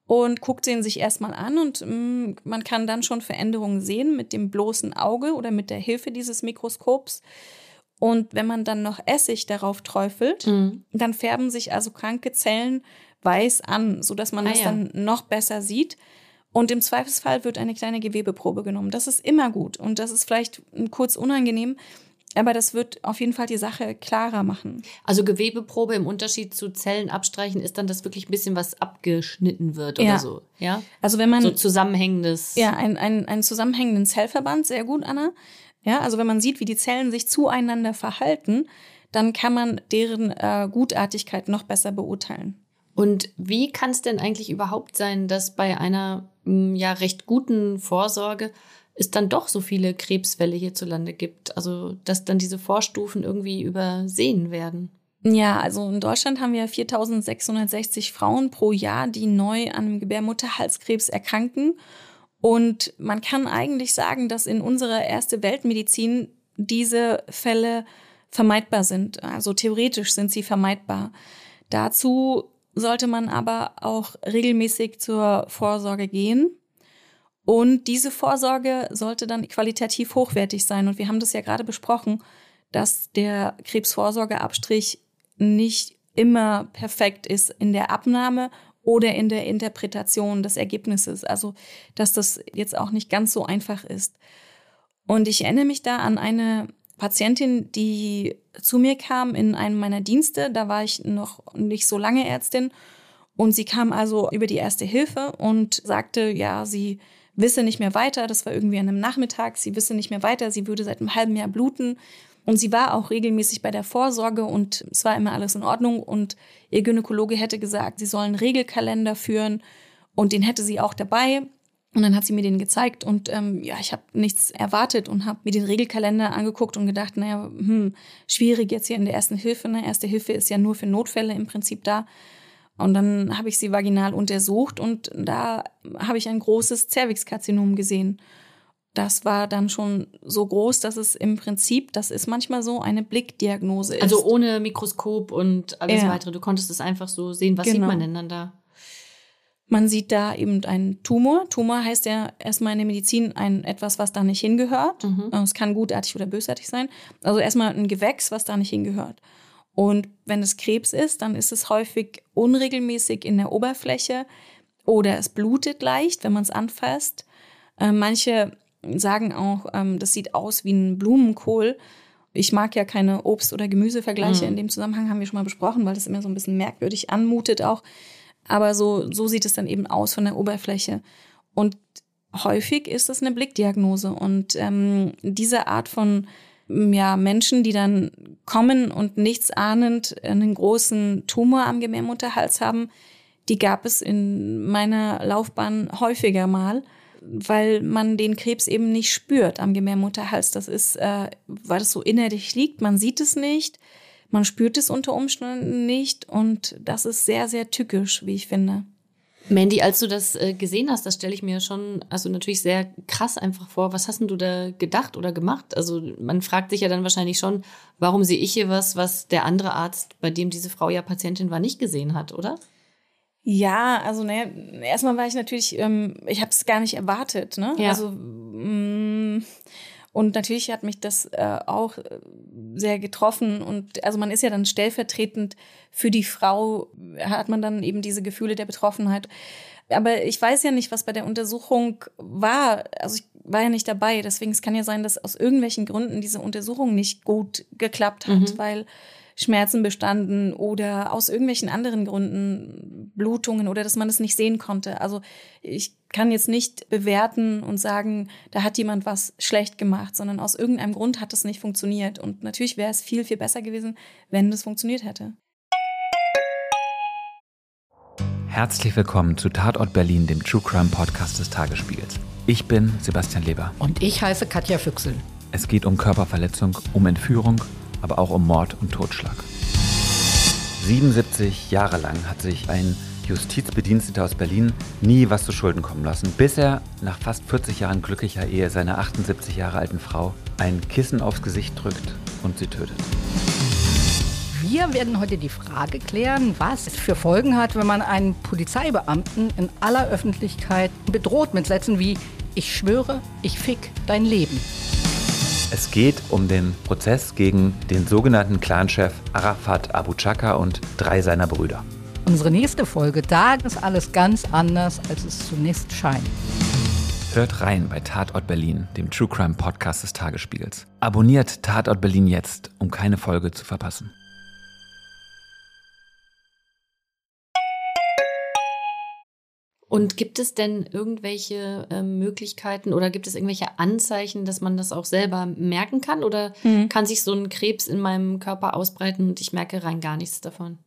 C: und guckt ihn sich erstmal an und mh, man kann dann schon Veränderungen sehen mit dem bloßen Auge oder mit der Hilfe dieses Mikroskops. Und wenn man dann noch Essig darauf träufelt, mhm. dann färben sich also kranke Zellen weiß an, sodass man ah, das ja. dann noch besser sieht. Und im Zweifelsfall wird eine kleine Gewebeprobe genommen. Das ist immer gut und das ist vielleicht kurz unangenehm, aber das wird auf jeden Fall die Sache klarer machen.
B: Also Gewebeprobe im Unterschied zu Zellen abstreichen ist dann, dass wirklich ein bisschen was abgeschnitten wird oder
C: ja.
B: so, ja?
C: Also wenn man
B: so zusammenhängendes.
C: Ja, ein, ein, einen zusammenhängenden Zellverband, sehr gut, Anna. Ja, also wenn man sieht, wie die Zellen sich zueinander verhalten, dann kann man deren äh, Gutartigkeit noch besser beurteilen.
B: Und wie kann es denn eigentlich überhaupt sein, dass bei einer ja recht guten Vorsorge es dann doch so viele Krebsfälle hierzulande gibt? Also dass dann diese Vorstufen irgendwie übersehen werden?
C: Ja, also in Deutschland haben wir viertausendsechshundertsechzig Frauen pro Jahr, die neu an Gebärmutterhalskrebs erkranken. Und man kann eigentlich sagen, dass in unserer Erste-Welt-Medizin diese Fälle vermeidbar sind. Also theoretisch sind sie vermeidbar. Dazu sollte man aber auch regelmäßig zur Vorsorge gehen. Und diese Vorsorge sollte dann qualitativ hochwertig sein. Und wir haben das ja gerade besprochen, dass der Krebsvorsorgeabstrich nicht immer perfekt ist in der Abnahme oder in der Interpretation des Ergebnisses. Also, dass das jetzt auch nicht ganz so einfach ist. Und ich erinnere mich da an eine Patientin, die zu mir kam in einem meiner Dienste. Da war ich noch nicht so lange Ärztin. Und sie kam also über die Erste Hilfe und sagte, ja, sie wisse nicht mehr weiter. Das war irgendwie an einem Nachmittag. Sie wisse nicht mehr weiter. Sie würde seit einem halben Jahr bluten. Und sie war auch regelmäßig bei der Vorsorge und es war immer alles in Ordnung. Und ihr Gynäkologe hätte gesagt, sie sollen einen Regelkalender führen und den hätte sie auch dabei. Und dann hat sie mir den gezeigt und ähm, ja, ich habe nichts erwartet und habe mir den Regelkalender angeguckt und gedacht, naja, hm, schwierig jetzt hier in der Ersten Hilfe. Ne? Erste Hilfe ist ja nur für Notfälle im Prinzip da. Und dann habe ich sie vaginal untersucht und da habe ich ein großes Zervixkarzinom gesehen. Das war dann schon so groß, dass es im Prinzip, das ist manchmal so, eine Blickdiagnose ist.
B: Also ohne Mikroskop und alles
C: ja.
B: weitere. Du konntest es einfach so sehen. Was
C: genau.
B: sieht man denn dann da?
C: Man sieht da eben einen Tumor. Tumor heißt ja erstmal in der Medizin ein etwas, was da nicht hingehört. Mhm. Es kann gutartig oder bösartig sein. Also erstmal ein Gewächs, was da nicht hingehört. Und wenn es Krebs ist, dann ist es häufig unregelmäßig in der Oberfläche oder es blutet leicht, wenn man es anfasst. Äh, manche sagen auch, ähm, das sieht aus wie ein Blumenkohl. Ich mag ja keine Obst- oder Gemüsevergleiche. Mhm. In dem Zusammenhang haben wir schon mal besprochen, weil das immer so ein bisschen merkwürdig anmutet auch. Aber so, so sieht es dann eben aus von der Oberfläche. Und häufig ist es eine Blickdiagnose. Und ähm, diese Art von ja, Menschen, die dann kommen und nichts ahnend einen großen Tumor am Gebärmutterhals haben, die gab es in meiner Laufbahn häufiger mal, weil man den Krebs eben nicht spürt am Gebärmutterhals. Das ist, äh, weil das so innerlich liegt, man sieht es nicht. Man spürt es unter Umständen nicht und das ist sehr, sehr tückisch, wie ich finde.
B: Mandy, als du das äh, gesehen hast, das stelle ich mir schon also natürlich sehr krass einfach vor. Was hast denn du da gedacht oder gemacht? Also man fragt sich ja dann wahrscheinlich schon, warum sehe ich hier was, was der andere Arzt, bei dem diese Frau ja Patientin war, nicht gesehen hat, oder?
C: Ja, also ne, erstmal war ich natürlich, ähm, ich habe es gar nicht erwartet, ne?
B: Ja.
C: Also mh, und natürlich hat mich das äh, auch sehr getroffen und also man ist ja dann stellvertretend für die Frau, hat man dann eben diese Gefühle der Betroffenheit. Aber ich weiß ja nicht, was bei der Untersuchung war. Also ich war ja nicht dabei, deswegen es kann ja sein, dass aus irgendwelchen Gründen diese Untersuchung nicht gut geklappt hat, mhm. weil Schmerzen bestanden oder aus irgendwelchen anderen Gründen Blutungen oder dass man es nicht sehen konnte. Also ich kann jetzt nicht bewerten und sagen, da hat jemand was schlecht gemacht, sondern aus irgendeinem Grund hat es nicht funktioniert. Und natürlich wäre es viel, viel besser gewesen, wenn das funktioniert hätte.
F: Herzlich willkommen zu Tatort Berlin, dem True Crime Podcast des Tagesspiegels. Ich bin Sebastian Leber.
G: Und ich heiße Katja Füchsel.
F: Es geht um Körperverletzung, um Entführung, aber auch um Mord und Totschlag. siebenundsiebzig Jahre lang hat sich ein Justizbediensteter aus Berlin nie was zu Schulden kommen lassen, bis er nach fast vierzig Jahren glücklicher Ehe seiner achtundsiebzig Jahre alten Frau ein Kissen aufs Gesicht drückt und sie tötet.
G: Wir werden heute die Frage klären, was es für Folgen hat, wenn man einen Polizeibeamten in aller Öffentlichkeit bedroht mit Sätzen wie „Ich schwöre, ich fick dein Leben".
F: Es geht um den Prozess gegen den sogenannten Clanchef Arafat Abu Chaka und drei seiner Brüder.
G: Unsere nächste Folge, da ist alles ganz anders, als es zunächst scheint.
F: Hört rein bei Tatort Berlin, dem True Crime Podcast des Tagesspiegels. Abonniert Tatort Berlin jetzt, um keine Folge zu verpassen.
B: Und gibt es denn irgendwelche äh, Möglichkeiten oder gibt es irgendwelche Anzeichen, dass man das auch selber merken kann? Oder mhm. kann sich so ein Krebs in meinem Körper ausbreiten und ich merke rein gar nichts davon?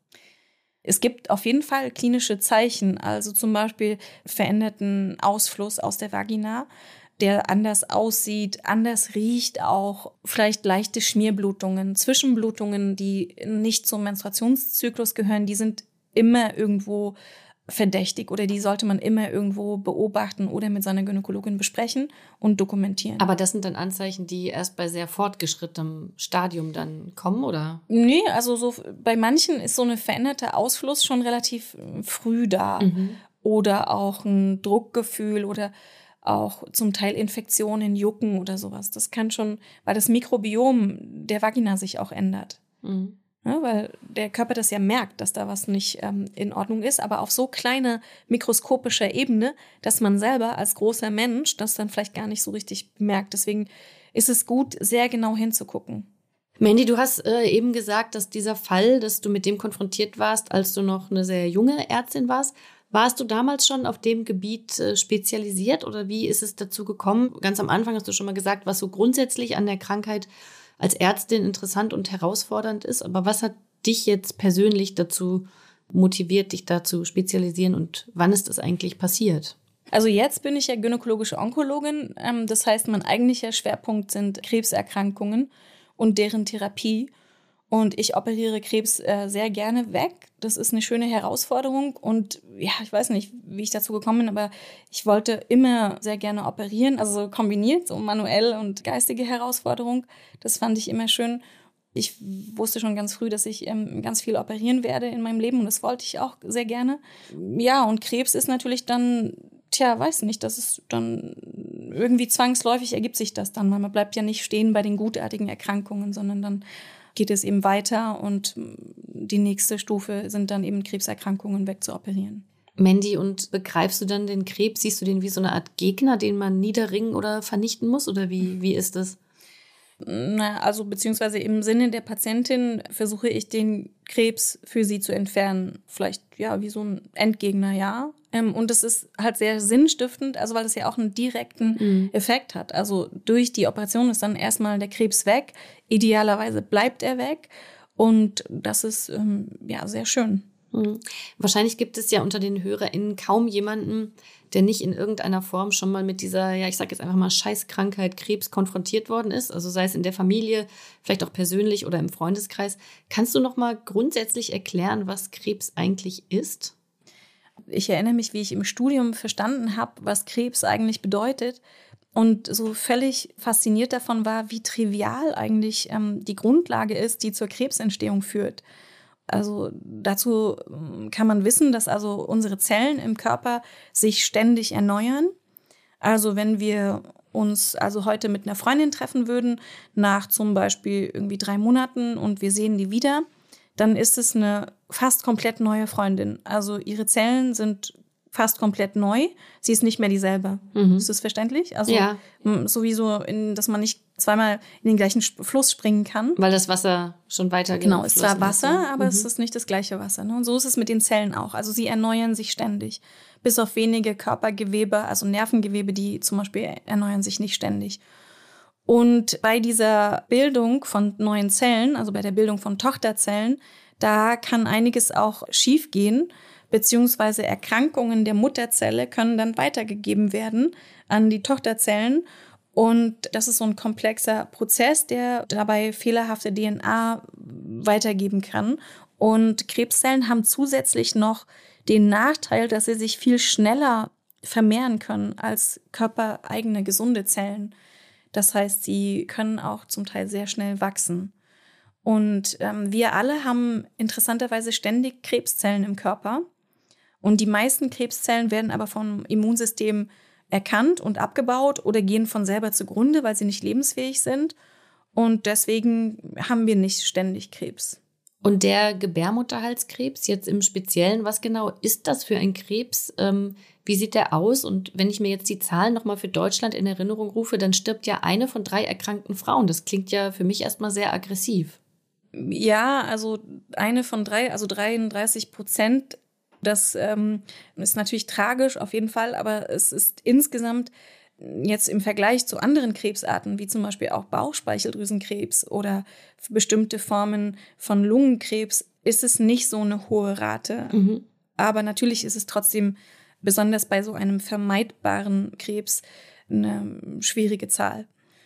C: Es gibt auf jeden Fall klinische Zeichen, also zum Beispiel veränderten Ausfluss aus der Vagina, der anders aussieht, anders riecht auch, vielleicht leichte Schmierblutungen, Zwischenblutungen, die nicht zum Menstruationszyklus gehören, die sind immer irgendwo verdächtig oder die sollte man immer irgendwo beobachten oder mit seiner Gynäkologin besprechen und dokumentieren.
B: Aber das sind dann Anzeichen, die erst bei sehr fortgeschrittenem Stadium dann kommen, oder?
C: Nee, also so bei manchen ist so eine veränderte Ausfluss schon relativ früh da. Mhm. Oder auch ein Druckgefühl oder auch zum Teil Infektionen, Jucken oder sowas. Das kann schon, weil das Mikrobiom der Vagina sich auch ändert. Mhm. Ja, weil der Körper das ja merkt, dass da was nicht ähm, in Ordnung ist, aber auf so kleiner mikroskopischer Ebene, dass man selber als großer Mensch das dann vielleicht gar nicht so richtig merkt. Deswegen ist es gut, sehr genau hinzugucken.
B: Mandy, du hast äh, eben gesagt, dass dieser Fall, dass du mit dem konfrontiert warst, als du noch eine sehr junge Ärztin warst, warst du damals schon auf dem Gebiet äh, spezialisiert oder wie ist es dazu gekommen? Ganz am Anfang hast du schon mal gesagt, was so grundsätzlich an der Krankheit als Ärztin interessant und herausfordernd ist. Aber was hat dich jetzt persönlich dazu motiviert, dich da zu spezialisieren und wann ist das eigentlich passiert?
C: Also jetzt bin ich ja gynäkologische Onkologin. Das heißt, mein eigentlicher Schwerpunkt sind Krebserkrankungen und deren Therapie. Und ich operiere Krebs äh, sehr gerne weg. Das ist eine schöne Herausforderung. Und ja, ich weiß nicht, wie ich dazu gekommen bin, aber ich wollte immer sehr gerne operieren. Also so kombiniert, so manuell und geistige Herausforderung. Das fand ich immer schön. Ich wusste schon ganz früh, dass ich ähm, ganz viel operieren werde in meinem Leben. Und das wollte ich auch sehr gerne. Ja, und Krebs ist natürlich dann, tja, weiß nicht, das ist dann irgendwie zwangsläufig ergibt sich das dann. Weil man bleibt ja nicht stehen bei den gutartigen Erkrankungen, sondern dann geht es eben weiter und die nächste Stufe sind dann eben Krebserkrankungen wegzuoperieren.
B: Mandy, und begreifst du dann den Krebs, siehst du den wie so eine Art Gegner, den man niederringen oder vernichten muss oder wie, wie ist das?
C: Na, also beziehungsweise im Sinne der Patientin versuche ich den Krebs für sie zu entfernen. Vielleicht ja wie so ein Endgegner, ja. Und es ist halt sehr sinnstiftend, also weil es ja auch einen direkten mhm. Effekt hat. Also durch die Operation ist dann erstmal der Krebs weg. Idealerweise bleibt er weg. Und das ist ähm, ja sehr schön.
B: Mhm. Wahrscheinlich gibt es ja unter den HörerInnen kaum jemanden, der nicht in irgendeiner Form schon mal mit dieser, ja, ich sag jetzt einfach mal Scheißkrankheit Krebs konfrontiert worden ist. Also sei es in der Familie, vielleicht auch persönlich oder im Freundeskreis. Kannst du noch mal grundsätzlich erklären, was Krebs eigentlich ist?
C: Ich erinnere mich, wie ich im Studium verstanden habe, was Krebs eigentlich bedeutet und so völlig fasziniert davon war, wie trivial eigentlich ähm, die Grundlage ist, die zur Krebsentstehung führt. Also dazu kann man wissen, dass also unsere Zellen im Körper sich ständig erneuern. Also wenn wir uns also heute mit einer Freundin treffen würden, nach zum Beispiel irgendwie drei Monaten und wir sehen die wieder, dann ist es eine fast komplett neue Freundin. Also ihre Zellen sind fast komplett neu. Sie ist nicht mehr dieselbe. Mhm. Ist das verständlich? Also
B: ja.
C: Sowieso, in, dass man nicht zweimal in den gleichen Fluss springen kann.
B: Weil das Wasser schon weiter
C: Genau, es ist zwar Wasser,
B: ist.
C: aber
B: mhm.
C: es ist nicht das gleiche Wasser. Ne? Und so ist es mit den Zellen auch. Also sie erneuern sich ständig. Bis auf wenige Körpergewebe, also Nervengewebe, die zum Beispiel erneuern sich nicht ständig. Und bei dieser Bildung von neuen Zellen, also bei der Bildung von Tochterzellen, da kann einiges auch schiefgehen, beziehungsweise Erkrankungen der Mutterzelle können dann weitergegeben werden an die Tochterzellen. Und das ist so ein komplexer Prozess, der dabei fehlerhafte D N A weitergeben kann. Und Krebszellen haben zusätzlich noch den Nachteil, dass sie sich viel schneller vermehren können als körpereigene gesunde Zellen. Das heißt, sie können auch zum Teil sehr schnell wachsen. Und ähm, wir alle haben interessanterweise ständig Krebszellen im Körper. Und die meisten Krebszellen werden aber vom Immunsystem erkannt und abgebaut oder gehen von selber zugrunde, weil sie nicht lebensfähig sind. Und deswegen haben wir nicht ständig Krebs.
B: Und der Gebärmutterhalskrebs jetzt im Speziellen, was genau ist das für ein Krebs? Ähm, wie sieht der aus? Und wenn ich mir jetzt die Zahlen nochmal für Deutschland in Erinnerung rufe, dann stirbt ja eine von drei erkrankten Frauen. Das klingt ja für mich erstmal sehr aggressiv.
C: Ja, also eine von drei, also dreiunddreißig Prozent. Das ähm, ist natürlich tragisch auf jeden Fall, aber es ist insgesamt jetzt im Vergleich zu anderen Krebsarten, wie zum Beispiel auch Bauchspeicheldrüsenkrebs oder bestimmte Formen von Lungenkrebs, ist es nicht so eine hohe Rate. Mhm. Aber natürlich ist es trotzdem, besonders bei so einem vermeidbaren Krebs, eine schwierige Zahl.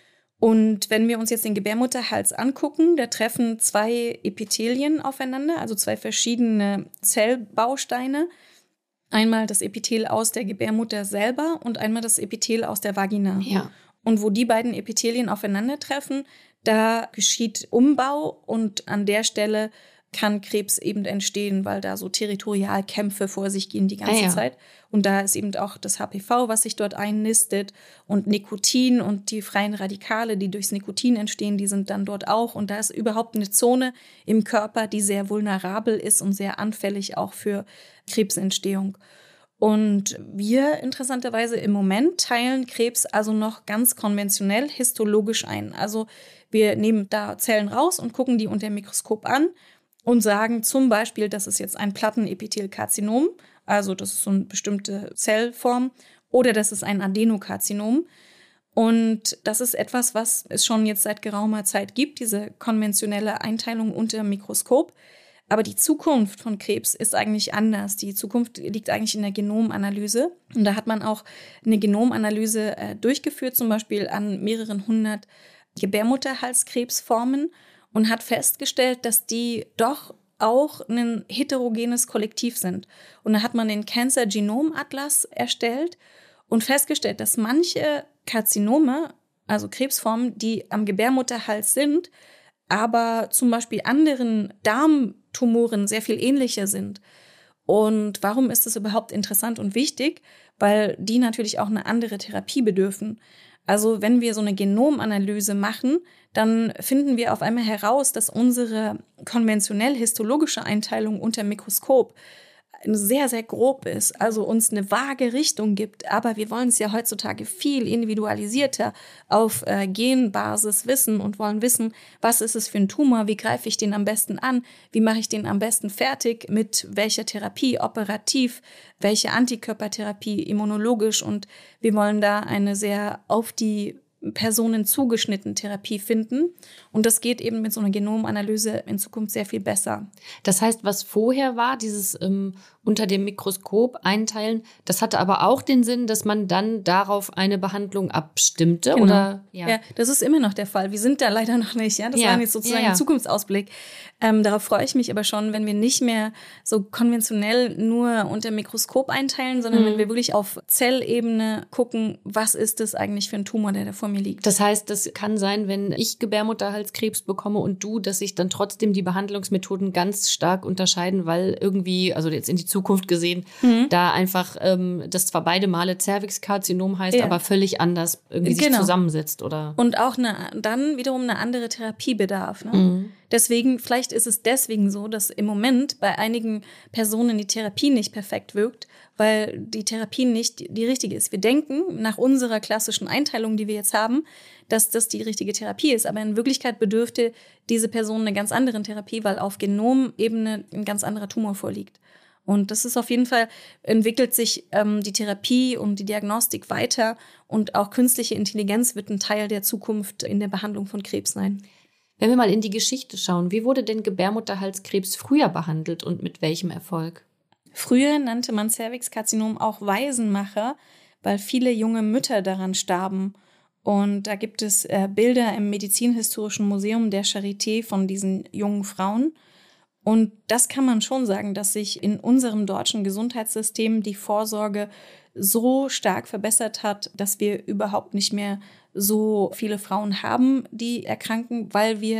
C: Und wenn wir uns jetzt den Gebärmutterhals angucken, da treffen zwei Epithelien aufeinander, also zwei verschiedene Zellbausteine. Einmal das Epithel aus der Gebärmutter selber und einmal das Epithel aus der Vagina.
B: Ja.
C: Und wo die beiden Epithelien aufeinandertreffen, da geschieht Umbau und an der Stelle kann Krebs eben entstehen, weil da so Territorialkämpfe vor sich gehen die ganze
B: ah, ja.
C: Zeit. Und da ist eben auch das H P V, was sich dort einnistet, und Nikotin und die freien Radikale, die durchs Nikotin entstehen, die sind dann dort auch. Und da ist überhaupt eine Zone im Körper, die sehr vulnerabel ist und sehr anfällig auch für Krebsentstehung. Und wir interessanterweise im Moment teilen Krebs also noch ganz konventionell histologisch ein. Also wir nehmen da Zellen raus und gucken die unter dem Mikroskop an und sagen zum Beispiel, das ist jetzt ein Plattenepithelkarzinom, also das ist so eine bestimmte Zellform, oder das ist ein Adenokarzinom. Und das ist etwas, was es schon jetzt seit geraumer Zeit gibt, diese konventionelle Einteilung unter dem Mikroskop. Aber die Zukunft von Krebs ist eigentlich anders. Die Zukunft liegt eigentlich in der Genomanalyse. Und da hat man auch eine Genomanalyse äh, durchgeführt, zum Beispiel an mehreren hundert Gebärmutterhalskrebsformen, und hat festgestellt, dass die doch auch ein heterogenes Kollektiv sind. Und da hat man den Cancer Genome Atlas erstellt und festgestellt, dass manche Karzinome, also Krebsformen, die am Gebärmutterhals sind, aber zum Beispiel anderen Darmtumoren sehr viel ähnlicher sind. Und warum ist das überhaupt interessant und wichtig? Weil die natürlich auch eine andere Therapie bedürfen. Also wenn wir so eine Genomanalyse machen, dann finden wir auf einmal heraus, dass unsere konventionell histologische Einteilung unter dem Mikroskop sehr, sehr grob ist, also uns eine vage Richtung gibt. Aber wir wollen es ja heutzutage viel individualisierter auf äh, Genbasis wissen und wollen wissen, was ist es für ein Tumor, wie greife ich den am besten an, wie mache ich den am besten fertig, mit welcher Therapie, operativ, welche Antikörpertherapie, immunologisch. Und wir wollen da eine sehr auf die Personen zugeschnittene Therapie finden. Und das geht eben mit so einer Genomanalyse in Zukunft sehr viel besser.
B: Das heißt, was vorher war, dieses ähm, unter dem Mikroskop einteilen, das hatte aber auch den Sinn, dass man dann darauf eine Behandlung abstimmte,
C: genau.
B: oder?
C: Ja. ja, das ist immer noch der Fall. Wir sind da leider noch nicht. Ja, das
B: ja.
C: war jetzt sozusagen ja, ja. ein Zukunftsausblick. Ähm, darauf freue ich mich aber schon, wenn wir nicht mehr so konventionell nur unter dem Mikroskop einteilen, sondern mhm. wenn wir wirklich auf Zellebene gucken, was ist das eigentlich für ein Tumor, der da vor mir liegt.
B: Das heißt, das kann sein, wenn ich Gebärmutterhalskrebs bekomme und du, dass sich dann trotzdem die Behandlungsmethoden ganz stark unterscheiden, weil irgendwie, also jetzt in die Zukunft gesehen, mhm. da einfach ähm, das zwar beide Male Zervixkarzinom heißt, ja. aber völlig anders irgendwie sich genau. zusammensetzt, oder?
C: Und auch eine, dann wiederum eine andere Therapiebedarf. Ne? Mhm. Deswegen, vielleicht ist es deswegen so, dass im Moment bei einigen Personen die Therapie nicht perfekt wirkt, weil die Therapie nicht die richtige ist. Wir denken nach unserer klassischen Einteilung, die wir jetzt haben, dass das die richtige Therapie ist. Aber in Wirklichkeit bedürfte diese Person eine ganz andere Therapie, weil auf Genomebene ein ganz anderer Tumor vorliegt. Und das ist auf jeden Fall, entwickelt sich ähm, die Therapie und die Diagnostik weiter, und auch künstliche Intelligenz wird ein Teil der Zukunft in der Behandlung von Krebs sein.
B: Wenn wir mal in die Geschichte schauen, wie wurde denn Gebärmutterhalskrebs früher behandelt und mit welchem Erfolg?
C: Früher nannte man Zervixkarzinom auch Waisenmacher, weil viele junge Mütter daran starben. Und da gibt es äh, Bilder im Medizinhistorischen Museum der Charité von diesen jungen Frauen. Und das kann man schon sagen, dass sich in unserem deutschen Gesundheitssystem die Vorsorge so stark verbessert hat, dass wir überhaupt nicht mehr so viele Frauen haben, die erkranken, weil wir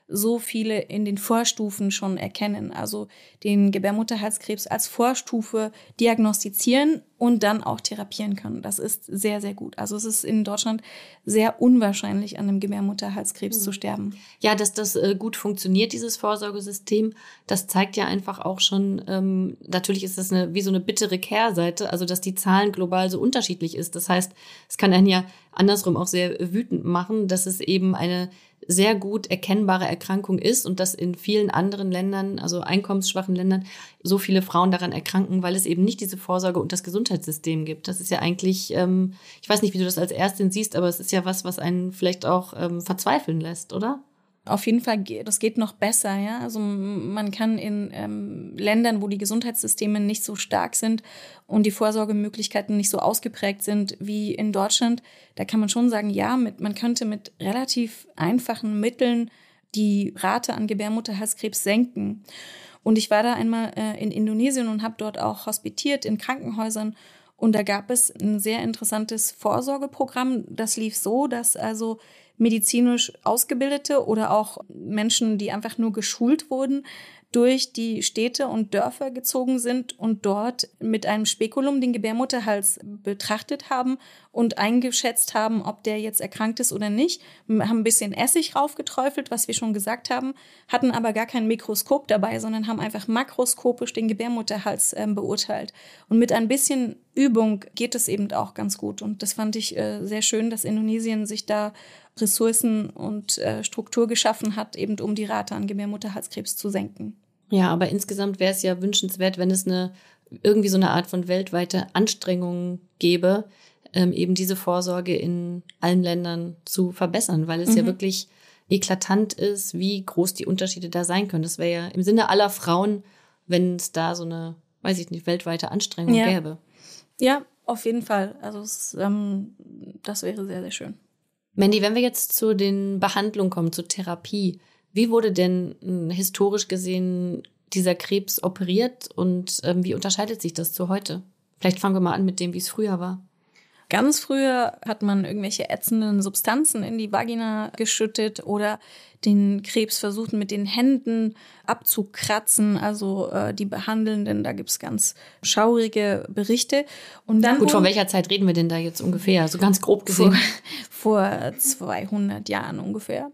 C: so viele in den Vorstufen schon erkennen, also den Gebärmutterhalskrebs als Vorstufe diagnostizieren und dann auch therapieren können. Das ist sehr, sehr gut. Also es ist in Deutschland sehr unwahrscheinlich, an einem Gebärmutterhalskrebs mhm. zu sterben.
B: Ja, dass das äh, gut funktioniert, dieses Vorsorgesystem, das zeigt ja einfach auch schon, ähm, natürlich ist das eine, wie so eine bittere Kehrseite, also dass die Zahlen global so unterschiedlich ist. Das heißt, es kann einen ja andersrum auch sehr wütend machen, dass es eben eine sehr gut erkennbare Erkrankung ist und dass in vielen anderen Ländern, also einkommensschwachen Ländern, so viele Frauen daran erkranken, weil es eben nicht diese Vorsorge und das Gesundheitssystem gibt. Das ist ja eigentlich, ähm, ich weiß nicht, wie du das als Ärztin siehst, aber es ist ja was, was einen vielleicht auch ähm, verzweifeln lässt, oder?
C: Auf jeden Fall, das geht noch besser, ja. Also man kann in ähm, Ländern, wo die Gesundheitssysteme nicht so stark sind und die Vorsorgemöglichkeiten nicht so ausgeprägt sind wie in Deutschland, da kann man schon sagen, ja, mit, man könnte mit relativ einfachen Mitteln die Rate an Gebärmutterhalskrebs senken. Und ich war da einmal äh, in Indonesien und habe dort auch hospitiert in Krankenhäusern. Und da gab es ein sehr interessantes Vorsorgeprogramm. Das lief so, dass also medizinisch Ausgebildete oder auch Menschen, die einfach nur geschult wurden, durch die Städte und Dörfer gezogen sind und dort mit einem Spekulum den Gebärmutterhals betrachtet haben und eingeschätzt haben, ob der jetzt erkrankt ist oder nicht. Wir haben ein bisschen Essig raufgeträufelt, was wir schon gesagt haben, hatten aber gar kein Mikroskop dabei, sondern haben einfach makroskopisch den Gebärmutterhals äh, beurteilt. Und mit ein bisschen Übung geht es eben auch ganz gut. Und das fand ich äh, sehr schön, dass Indonesien sich da Ressourcen und äh, Struktur geschaffen hat, eben um die Rate an Gebärmutterhalskrebs zu senken.
B: Ja, aber insgesamt wäre es ja wünschenswert, wenn es eine irgendwie so eine Art von weltweite Anstrengung gäbe, ähm, eben diese Vorsorge in allen Ländern zu verbessern, weil es mhm. ja wirklich eklatant ist, wie groß die Unterschiede da sein können. Das wäre ja im Sinne aller Frauen, wenn es da so eine, weiß ich nicht, weltweite Anstrengung
C: ja.
B: gäbe.
C: Ja, auf jeden Fall. Also es, ähm, das wäre sehr, sehr schön.
B: Mandy, wenn wir jetzt zu den Behandlungen kommen, zur Therapie, wie wurde denn äh, historisch gesehen dieser Krebs operiert und ähm, wie unterscheidet sich das zu heute? Vielleicht fangen wir mal an mit dem, wie es früher war.
C: Ganz früher hat man irgendwelche ätzenden Substanzen in die Vagina geschüttet oder den Krebs versucht mit den Händen abzukratzen, also äh, die Behandelnden, da gibt's ganz schaurige Berichte. Und dann
B: Gut, von welcher Zeit reden wir denn da jetzt ungefähr? So ganz grob gesehen.
C: Vor, vor zweihundert Jahren ungefähr.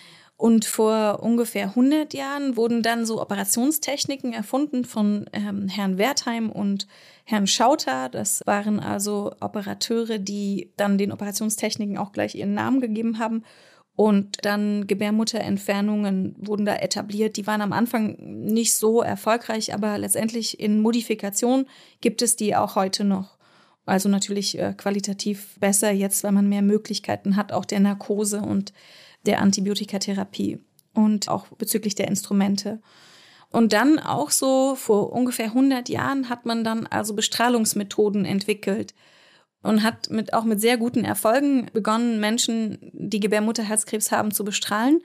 C: Und vor ungefähr hundert Jahren wurden dann so Operationstechniken erfunden von ähm, Herrn Wertheim und Herrn Schauter. Das waren also Operateure, die dann den Operationstechniken auch gleich ihren Namen gegeben haben. Und dann Gebärmutterentfernungen wurden da etabliert. Die waren am Anfang nicht so erfolgreich, aber letztendlich in Modifikation gibt es die auch heute noch. Also natürlich äh, qualitativ besser jetzt, weil man mehr Möglichkeiten hat, auch der Narkose und der Antibiotikatherapie und auch bezüglich der Instrumente. Und dann auch so vor ungefähr hundert Jahren hat man dann also Bestrahlungsmethoden entwickelt und hat mit auch mit sehr guten Erfolgen begonnen, Menschen, die Gebärmutterhalskrebs haben, zu bestrahlen.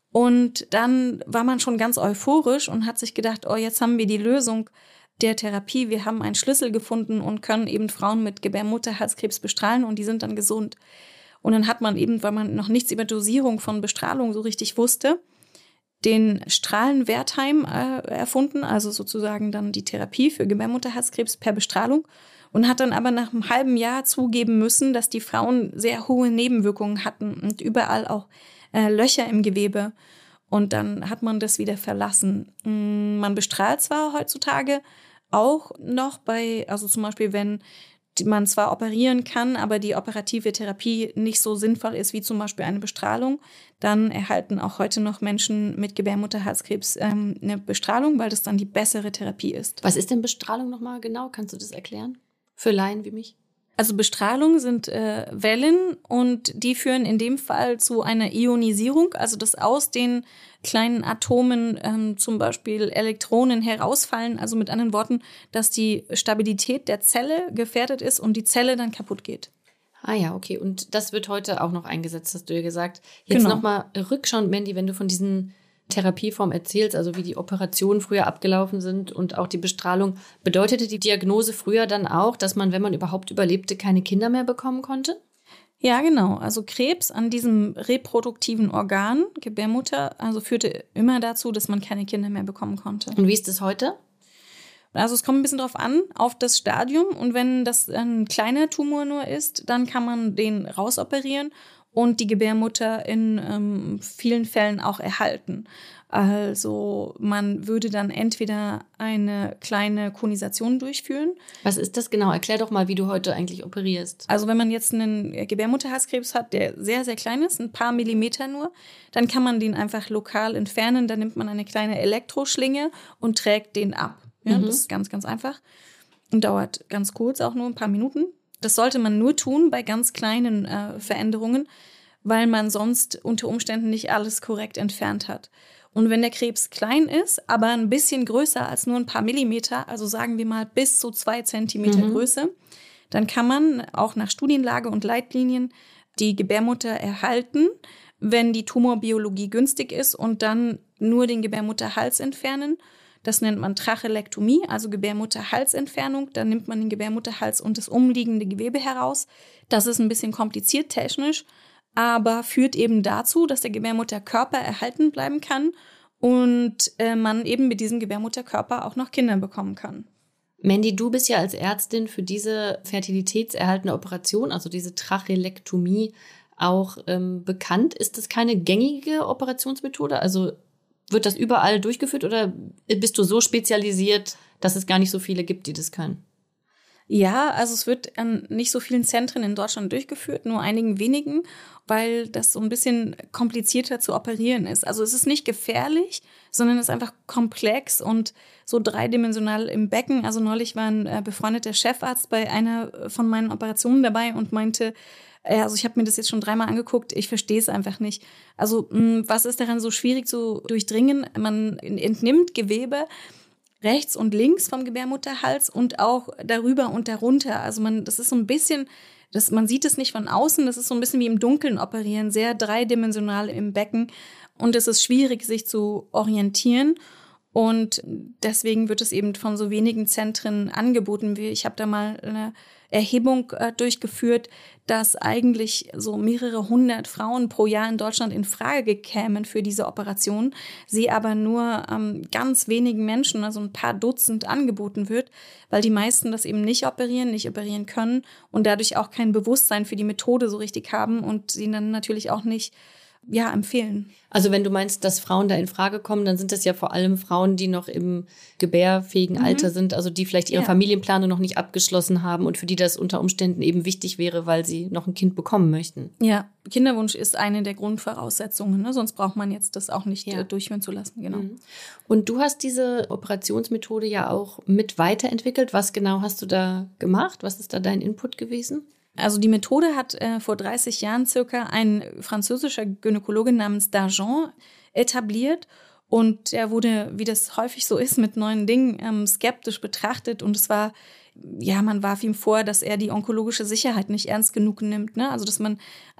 C: Und dann war man schon ganz euphorisch und hat sich gedacht, oh, jetzt haben wir die Lösung der Therapie, wir haben einen Schlüssel gefunden und können eben Frauen mit Gebärmutterhalskrebs bestrahlen und die sind dann gesund. Und dann hat man eben, weil man noch nichts über Dosierung von Bestrahlung so richtig wusste, den Strahlenwertheim äh, erfunden, also sozusagen dann die Therapie für Gebärmutterhalskrebs per Bestrahlung und hat dann aber nach einem halben Jahr zugeben müssen, dass die Frauen sehr hohe Nebenwirkungen hatten und überall auch äh, Löcher im Gewebe. Und dann hat man das wieder verlassen. Man bestrahlt zwar heutzutage auch noch bei, also zum Beispiel, wenn man zwar operieren kann, aber die operative Therapie nicht so sinnvoll ist wie zum Beispiel eine Bestrahlung, dann erhalten auch heute noch Menschen mit Gebärmutterhalskrebs ähm, eine Bestrahlung, weil das dann die bessere Therapie ist.
B: Was ist denn Bestrahlung nochmal genau? Kannst du das erklären? Für Laien wie mich?
C: Also Bestrahlung sind äh, Wellen und die führen in dem Fall zu einer Ionisierung, also dass aus den kleinen Atomen ähm, zum Beispiel Elektronen herausfallen, also mit anderen Worten, dass die Stabilität der Zelle gefährdet ist und die Zelle dann kaputt geht.
B: Ah ja, okay. Und das wird heute auch noch eingesetzt, hast du ja gesagt. Jetzt genau. Nochmal rückschauend, Mandy, wenn du von diesen Therapieform erzählst, also wie die Operationen früher abgelaufen sind und auch die Bestrahlung. Bedeutete die Diagnose früher dann auch, dass man, wenn man überhaupt überlebte, keine Kinder mehr bekommen konnte?
C: Ja, genau. Also Krebs an diesem reproduktiven Organ, Gebärmutter, also führte immer dazu, dass man keine Kinder mehr bekommen konnte.
B: Und wie ist das heute?
C: Also es kommt ein bisschen drauf an, auf das Stadium. Und wenn das ein kleiner Tumor nur ist, dann kann man den rausoperieren und die Gebärmutter in ähm, vielen Fällen auch erhalten. Also man würde dann entweder eine kleine Konisation durchführen.
B: Was ist das genau? Erklär doch mal, wie du heute eigentlich operierst.
C: Also wenn man jetzt einen Gebärmutterhalskrebs hat, der sehr, sehr klein ist, ein paar Millimeter nur, dann kann man den einfach lokal entfernen. Dann nimmt man eine kleine Elektroschlinge und trägt den ab. Ja, mhm. Das ist ganz, ganz einfach und dauert ganz kurz, auch nur ein paar Minuten. Das sollte man nur tun bei ganz kleinen äh, Veränderungen, weil man sonst unter Umständen nicht alles korrekt entfernt hat. Und wenn der Krebs klein ist, aber ein bisschen größer als nur ein paar Millimeter, also sagen wir mal bis zu zwei Zentimeter mhm. Größe, dann kann man auch nach Studienlage und Leitlinien die Gebärmutter erhalten, wenn die Tumorbiologie günstig ist und dann nur den Gebärmutterhals entfernen. Das nennt man Trachelektomie, also Gebärmutterhalsentfernung. Dann nimmt man den Gebärmutterhals und das umliegende Gewebe heraus. Das ist ein bisschen kompliziert technisch, aber führt eben dazu, dass der Gebärmutterkörper erhalten bleiben kann und äh, man eben mit diesem Gebärmutterkörper auch noch Kinder bekommen kann.
B: Mandy, du bist ja als Ärztin für diese fertilitätserhaltende Operation, also diese Trachelektomie, auch ähm, bekannt. Ist das keine gängige Operationsmethode? Also wird das überall durchgeführt oder bist du so spezialisiert, dass es gar nicht so viele gibt, die das können?
C: Ja, also es wird an nicht so vielen Zentren in Deutschland durchgeführt, nur einigen wenigen, weil das so ein bisschen komplizierter zu operieren ist. Also es ist nicht gefährlich, sondern es ist einfach komplex und so dreidimensional im Becken. Also neulich war ein äh, befreundeter Chefarzt bei einer von meinen Operationen dabei und meinte, äh, also ich habe mir das jetzt schon dreimal angeguckt, ich verstehe es einfach nicht. Also mh, was ist daran so schwierig zu durchdringen? Man entnimmt Gewebe rechts und links vom Gebärmutterhals und auch darüber und darunter. Also man, das ist so ein bisschen, das, man sieht es nicht von außen, das ist so ein bisschen wie im Dunkeln operieren, sehr dreidimensional im Becken. Und es ist schwierig, sich zu orientieren. Und deswegen wird es eben von so wenigen Zentren angeboten. Ich habe da mal eine Erhebung äh, durchgeführt, dass eigentlich so mehrere hundert Frauen pro Jahr in Deutschland in Frage kämen für diese Operation, sie aber nur ähm, ganz wenigen Menschen, also ein paar Dutzend, angeboten wird, weil die meisten das eben nicht operieren, nicht operieren können und dadurch auch kein Bewusstsein für die Methode so richtig haben und sie dann natürlich auch nicht ja, empfehlen.
B: Also wenn du meinst, dass Frauen da in Frage kommen, dann sind das ja vor allem Frauen, die noch im gebärfähigen mhm. Alter sind, also die vielleicht ihre ja. Familienplanung noch nicht abgeschlossen haben und für die das unter Umständen eben wichtig wäre, weil sie noch ein Kind bekommen möchten.
C: Ja, Kinderwunsch ist eine der Grundvoraussetzungen, ne? Sonst braucht man jetzt das auch nicht ja. äh, durchführen zu lassen. Genau.
B: Mhm. Und du hast diese Operationsmethode ja auch mit weiterentwickelt. Was genau hast du da gemacht? Was ist da dein Input gewesen?
C: Also die Methode hat äh, vor dreißig Jahren circa ein französischer Gynäkologe namens Dargent etabliert und er wurde, wie das häufig so ist mit neuen Dingen, ähm, skeptisch betrachtet und es war, ja, man warf ihm vor, dass er die onkologische Sicherheit nicht ernst genug nimmt, ne? Also dass man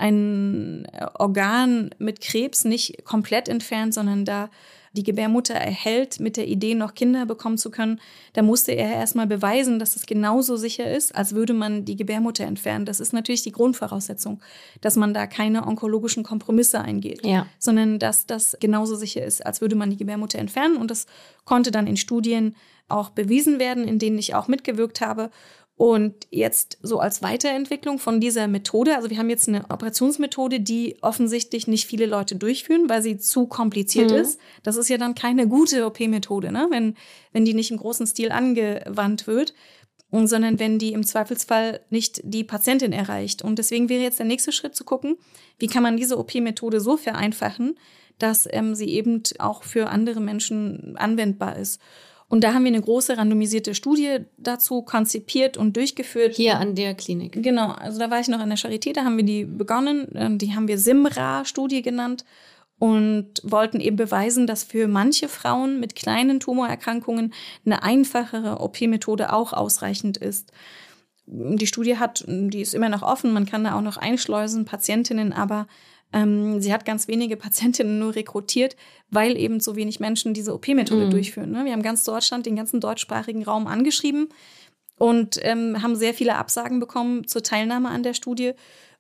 C: ein Organ mit Krebs nicht komplett entfernt, sondern da die Gebärmutter erhält, mit der Idee, noch Kinder bekommen zu können, da musste er erstmal beweisen, dass es genauso sicher ist, als würde man die Gebärmutter entfernen. Das ist natürlich die Grundvoraussetzung, dass man da keine onkologischen Kompromisse eingeht,
B: ja.
C: sondern dass das genauso sicher ist, als würde man die Gebärmutter entfernen. Und das konnte dann in Studien auch bewiesen werden, in denen ich auch mitgewirkt habe. Und jetzt so als Weiterentwicklung von dieser Methode, also wir haben jetzt eine Operationsmethode, die offensichtlich nicht viele Leute durchführen, weil sie zu kompliziert mhm. ist. Das ist ja dann keine gute O P-Methode, ne? wenn, wenn die nicht im großen Stil angewandt wird, und, sondern wenn die im Zweifelsfall nicht die Patientin erreicht. Und deswegen wäre jetzt der nächste Schritt zu gucken, wie kann man diese O P-Methode so vereinfachen, dass ähm, sie eben auch für andere Menschen anwendbar ist. Und da haben wir eine große randomisierte Studie dazu konzipiert und durchgeführt.
B: Hier an der Klinik.
C: Genau, also da war ich noch an der Charité, da haben wir die begonnen. Die haben wir SIMRA-Studie genannt und wollten eben beweisen, dass für manche Frauen mit kleinen Tumorerkrankungen eine einfachere O P-Methode auch ausreichend ist. Die Studie hat, die ist immer noch offen, man kann da auch noch einschleusen, Patientinnen, aber Ähm, sie hat ganz wenige Patientinnen nur rekrutiert, weil eben so wenig Menschen diese O P-Methode mhm. durchführen. Ne? Wir haben ganz Deutschland, den ganzen deutschsprachigen Raum angeschrieben und ähm, haben sehr viele Absagen bekommen zur Teilnahme an der Studie.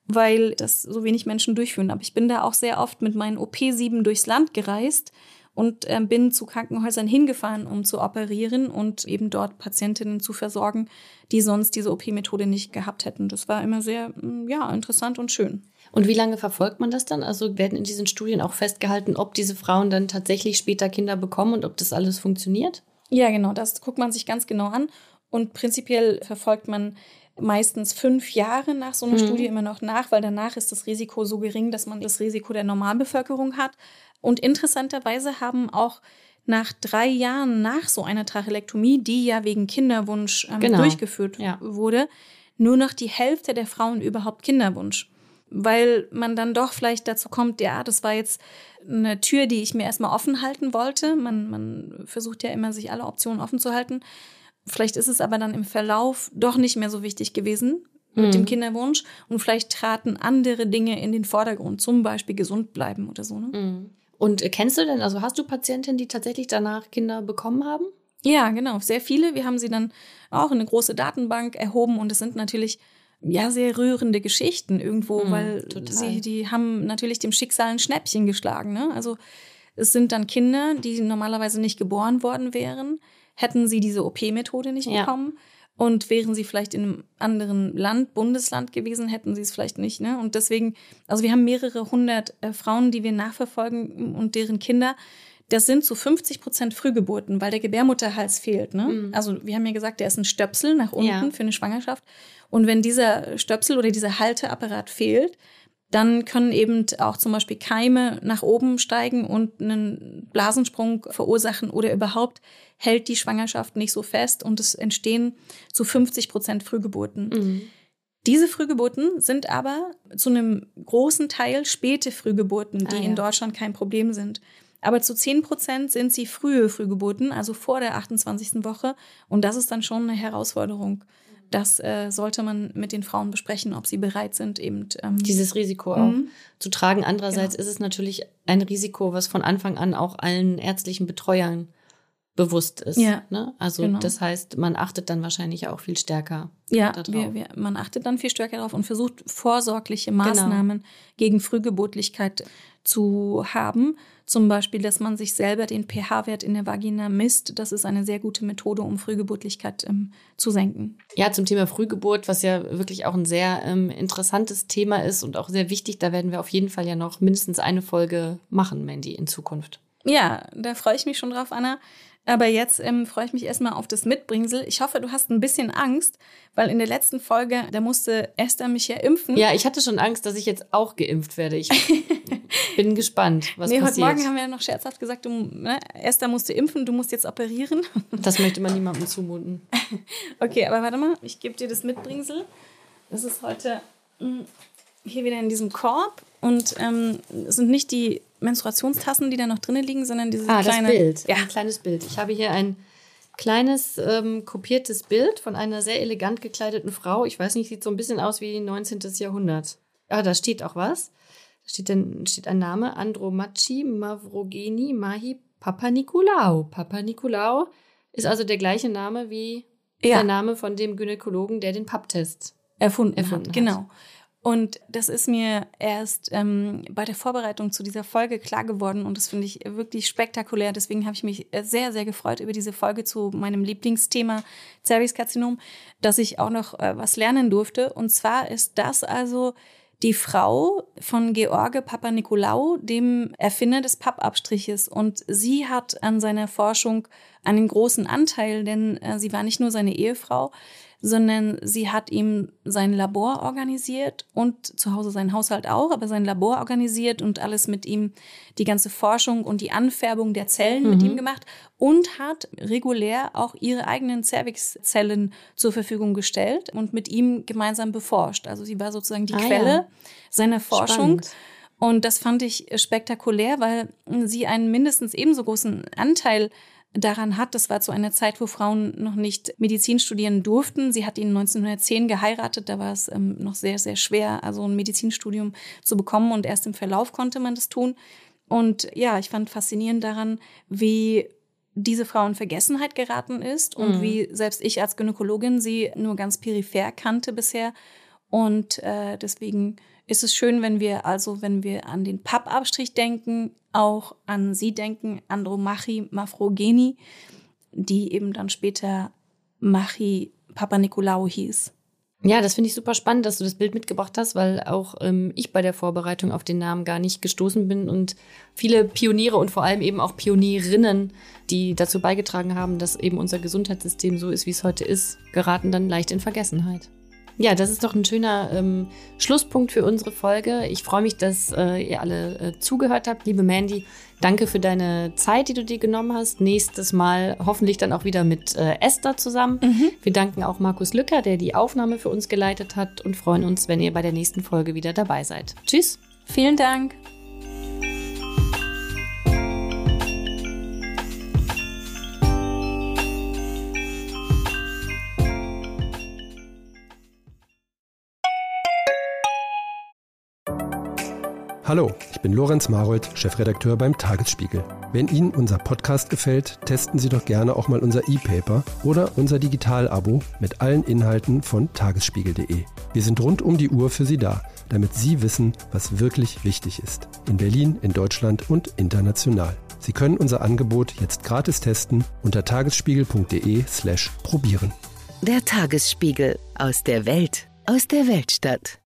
C: weil das so wenig Menschen durchführen. Aber ich bin da auch sehr oft mit meinen O P sieben durchs Land gereist und äh, bin zu Krankenhäusern hingefahren, um zu operieren und eben dort Patientinnen zu versorgen, die sonst diese O P-Methode nicht gehabt hätten. Das war immer sehr, ja, interessant und schön.
B: Und wie lange verfolgt man das dann? Also werden in diesen Studien auch festgehalten, ob diese Frauen dann tatsächlich später Kinder bekommen und ob das alles funktioniert?
C: Ja, genau, das guckt man sich ganz genau an. Und prinzipiell verfolgt man meistens fünf Jahre nach so einer mhm. Studie immer noch nach, weil danach ist das Risiko so gering, dass man das Risiko der Normalbevölkerung hat. Und interessanterweise haben auch nach drei Jahren nach so einer Trachelektomie, die ja wegen Kinderwunsch ähm, genau. durchgeführt ja. wurde, nur noch die Hälfte der Frauen überhaupt Kinderwunsch. Weil man dann doch vielleicht dazu kommt, ja, das war jetzt eine Tür, die ich mir erstmal offen halten wollte. Man, man versucht ja immer, sich alle Optionen offen zu halten. Vielleicht ist es aber dann im Verlauf doch nicht mehr so wichtig gewesen mit mhm. dem Kinderwunsch. Und vielleicht traten andere Dinge in den Vordergrund, zum Beispiel gesund bleiben oder so. Ne?
B: Mhm. Und kennst du denn, also hast du Patientinnen, die tatsächlich danach Kinder bekommen haben?
C: Ja, genau, sehr viele. Wir haben sie dann auch in eine große Datenbank erhoben und es sind natürlich ja sehr rührende Geschichten irgendwo, mhm, weil total. sie die haben natürlich dem Schicksal ein Schnäppchen geschlagen. Ne? Also es sind dann Kinder, die normalerweise nicht geboren worden wären, hätten sie diese O P-Methode nicht ja. bekommen. Und wären sie vielleicht in einem anderen Land, Bundesland gewesen, hätten sie es vielleicht nicht. Ne? Und deswegen, also wir haben mehrere hundert äh, Frauen, die wir nachverfolgen und deren Kinder. Das sind zu fünfzig Prozent Frühgeburten, weil der Gebärmutterhals fehlt. Ne? Mhm. Also wir haben ja gesagt, der ist ein Stöpsel nach unten ja. für eine Schwangerschaft. Und wenn dieser Stöpsel oder dieser Halteapparat fehlt, dann können eben auch zum Beispiel Keime nach oben steigen und einen Blasensprung verursachen oder überhaupt hält die Schwangerschaft nicht so fest und es entstehen zu fünfzig Prozent Frühgeburten. Mhm. Diese Frühgeburten sind aber zu einem großen Teil späte Frühgeburten, die ah, ja. in Deutschland kein Problem sind. Aber zu zehn Prozent sind sie frühe Frühgeburten, also vor der achtundzwanzigsten Woche. Und das ist dann schon eine Herausforderung. Das äh, sollte man mit den Frauen besprechen, ob sie bereit sind, eben ähm,
B: dieses Risiko auch mhm. zu tragen. Andererseits genau. ist es natürlich ein Risiko, was von Anfang an auch allen ärztlichen Betreuern bewusst ist. Ja, ne? Also genau. das heißt, man achtet dann wahrscheinlich auch viel stärker
C: ja, darauf. Wir, wir, man achtet dann viel stärker darauf und versucht, vorsorgliche Maßnahmen genau. gegen Frühgeburtlichkeit zu haben. Zum Beispiel, dass man sich selber den pH-Wert in der Vagina misst. Das ist eine sehr gute Methode, um Frühgeburtlichkeit ähm, zu senken.
B: Ja, zum Thema Frühgeburt, was ja wirklich auch ein sehr ähm, interessantes Thema ist und auch sehr wichtig. Da werden wir auf jeden Fall ja noch mindestens eine Folge machen, Mandy, in Zukunft.
C: Ja, da freue ich mich schon drauf, Anna. Aber jetzt ähm, freue ich mich erstmal auf das Mitbringsel. Ich hoffe, du hast ein bisschen Angst, weil in der letzten Folge, da musste Esther mich ja impfen.
B: Ja, ich hatte schon Angst, dass ich jetzt auch geimpft werde. Ich bin gespannt, was nee, passiert.
C: Heute Morgen haben wir ja noch scherzhaft gesagt, du, ne, Esther musste impfen, du musst jetzt operieren.
B: Das möchte man niemandem zumuten.
C: Okay, aber warte mal, ich gebe dir das Mitbringsel. Das ist heute mh, hier wieder in diesem Korb. Und ähm, es sind nicht die Menstruationstassen, die da noch drinnen liegen, sondern dieses
B: ah,
C: kleine...
B: Ah, das Bild. Ja, ein kleines Bild. Ich habe hier ein kleines ähm, kopiertes Bild von einer sehr elegant gekleideten Frau. Ich weiß nicht, sieht so ein bisschen aus wie neunzehnten. Jahrhundert. Ah, da steht auch was. Da steht, ein, steht ein Name. Andromachi Mavrogeni Mahi Papanikolaou. Papanikolaou ist also der gleiche Name wie ja. der Name von dem Gynäkologen, der den Pap-Test
C: erfunden,
B: erfunden
C: hat.
B: hat.
C: Genau. Und das ist mir erst ähm, bei der Vorbereitung zu dieser Folge klar geworden und das finde ich wirklich spektakulär. Deswegen habe ich mich sehr, sehr gefreut über diese Folge zu meinem Lieblingsthema Zervixkarzinom, dass ich auch noch äh, was lernen durfte. Und zwar ist das also die Frau von George Papanikolaou, dem Erfinder des Pappabstriches. Und sie hat an seiner Forschung einen großen Anteil, denn äh, sie war nicht nur seine Ehefrau, sondern sie hat ihm sein Labor organisiert und zu Hause seinen Haushalt auch, aber sein Labor organisiert und alles mit ihm, die ganze Forschung und die Anfärbung der Zellen mhm. mit ihm gemacht und hat regulär auch ihre eigenen Cervix-Zellen zur Verfügung gestellt und mit ihm gemeinsam beforscht. Also sie war sozusagen die ah, Quelle ja. seiner Forschung. Spannend. Und das fand ich spektakulär, weil sie einen mindestens ebenso großen Anteil daran hat. Das war zu einer Zeit, wo Frauen noch nicht Medizin studieren durften. Sie hat ihn neunzehnhundertzehn geheiratet. Da war es ähm, noch sehr, sehr schwer, also ein Medizinstudium zu bekommen. Und erst im Verlauf konnte man das tun. Und ja, ich fand faszinierend daran, wie diese Frau in Vergessenheit geraten ist und mhm. wie selbst ich als Gynäkologin sie nur ganz peripher kannte bisher. Und äh, deswegen ist es schön, wenn wir also, wenn wir an den Pappabstrich denken, auch an sie denken, Andromachi Mafrogeni, die eben dann später Machi Papanikolaou hieß.
B: Ja, das finde ich super spannend, dass du das Bild mitgebracht hast, weil auch ähm, ich bei der Vorbereitung auf den Namen gar nicht gestoßen bin und viele Pioniere und vor allem eben auch Pionierinnen, die dazu beigetragen haben, dass eben unser Gesundheitssystem so ist, wie es heute ist, geraten dann leicht in Vergessenheit. Ja, das ist doch ein schöner ähm, Schlusspunkt für unsere Folge. Ich freue mich, dass äh, ihr alle äh, zugehört habt. Liebe Mandy, danke für deine Zeit, die du dir genommen hast. Nächstes Mal hoffentlich dann auch wieder mit äh, Esther zusammen. Mhm. Wir danken auch Markus Lücker, der die Aufnahme für uns geleitet hat und freuen uns, wenn ihr bei der nächsten Folge wieder dabei seid. Tschüss.
C: Vielen Dank.
H: Hallo, ich bin Lorenz Marold, Chefredakteur beim Tagesspiegel. Wenn Ihnen unser Podcast gefällt, testen Sie doch gerne auch mal unser E-Paper oder unser Digital-Abo mit allen Inhalten von tagesspiegel punkt de. Wir sind rund um die Uhr für Sie da, damit Sie wissen, was wirklich wichtig ist. In Berlin, in Deutschland und international. Sie können unser Angebot jetzt gratis testen unter tagesspiegel punkt de slash probieren.
E: Der Tagesspiegel, aus der Welt, aus der Weltstadt.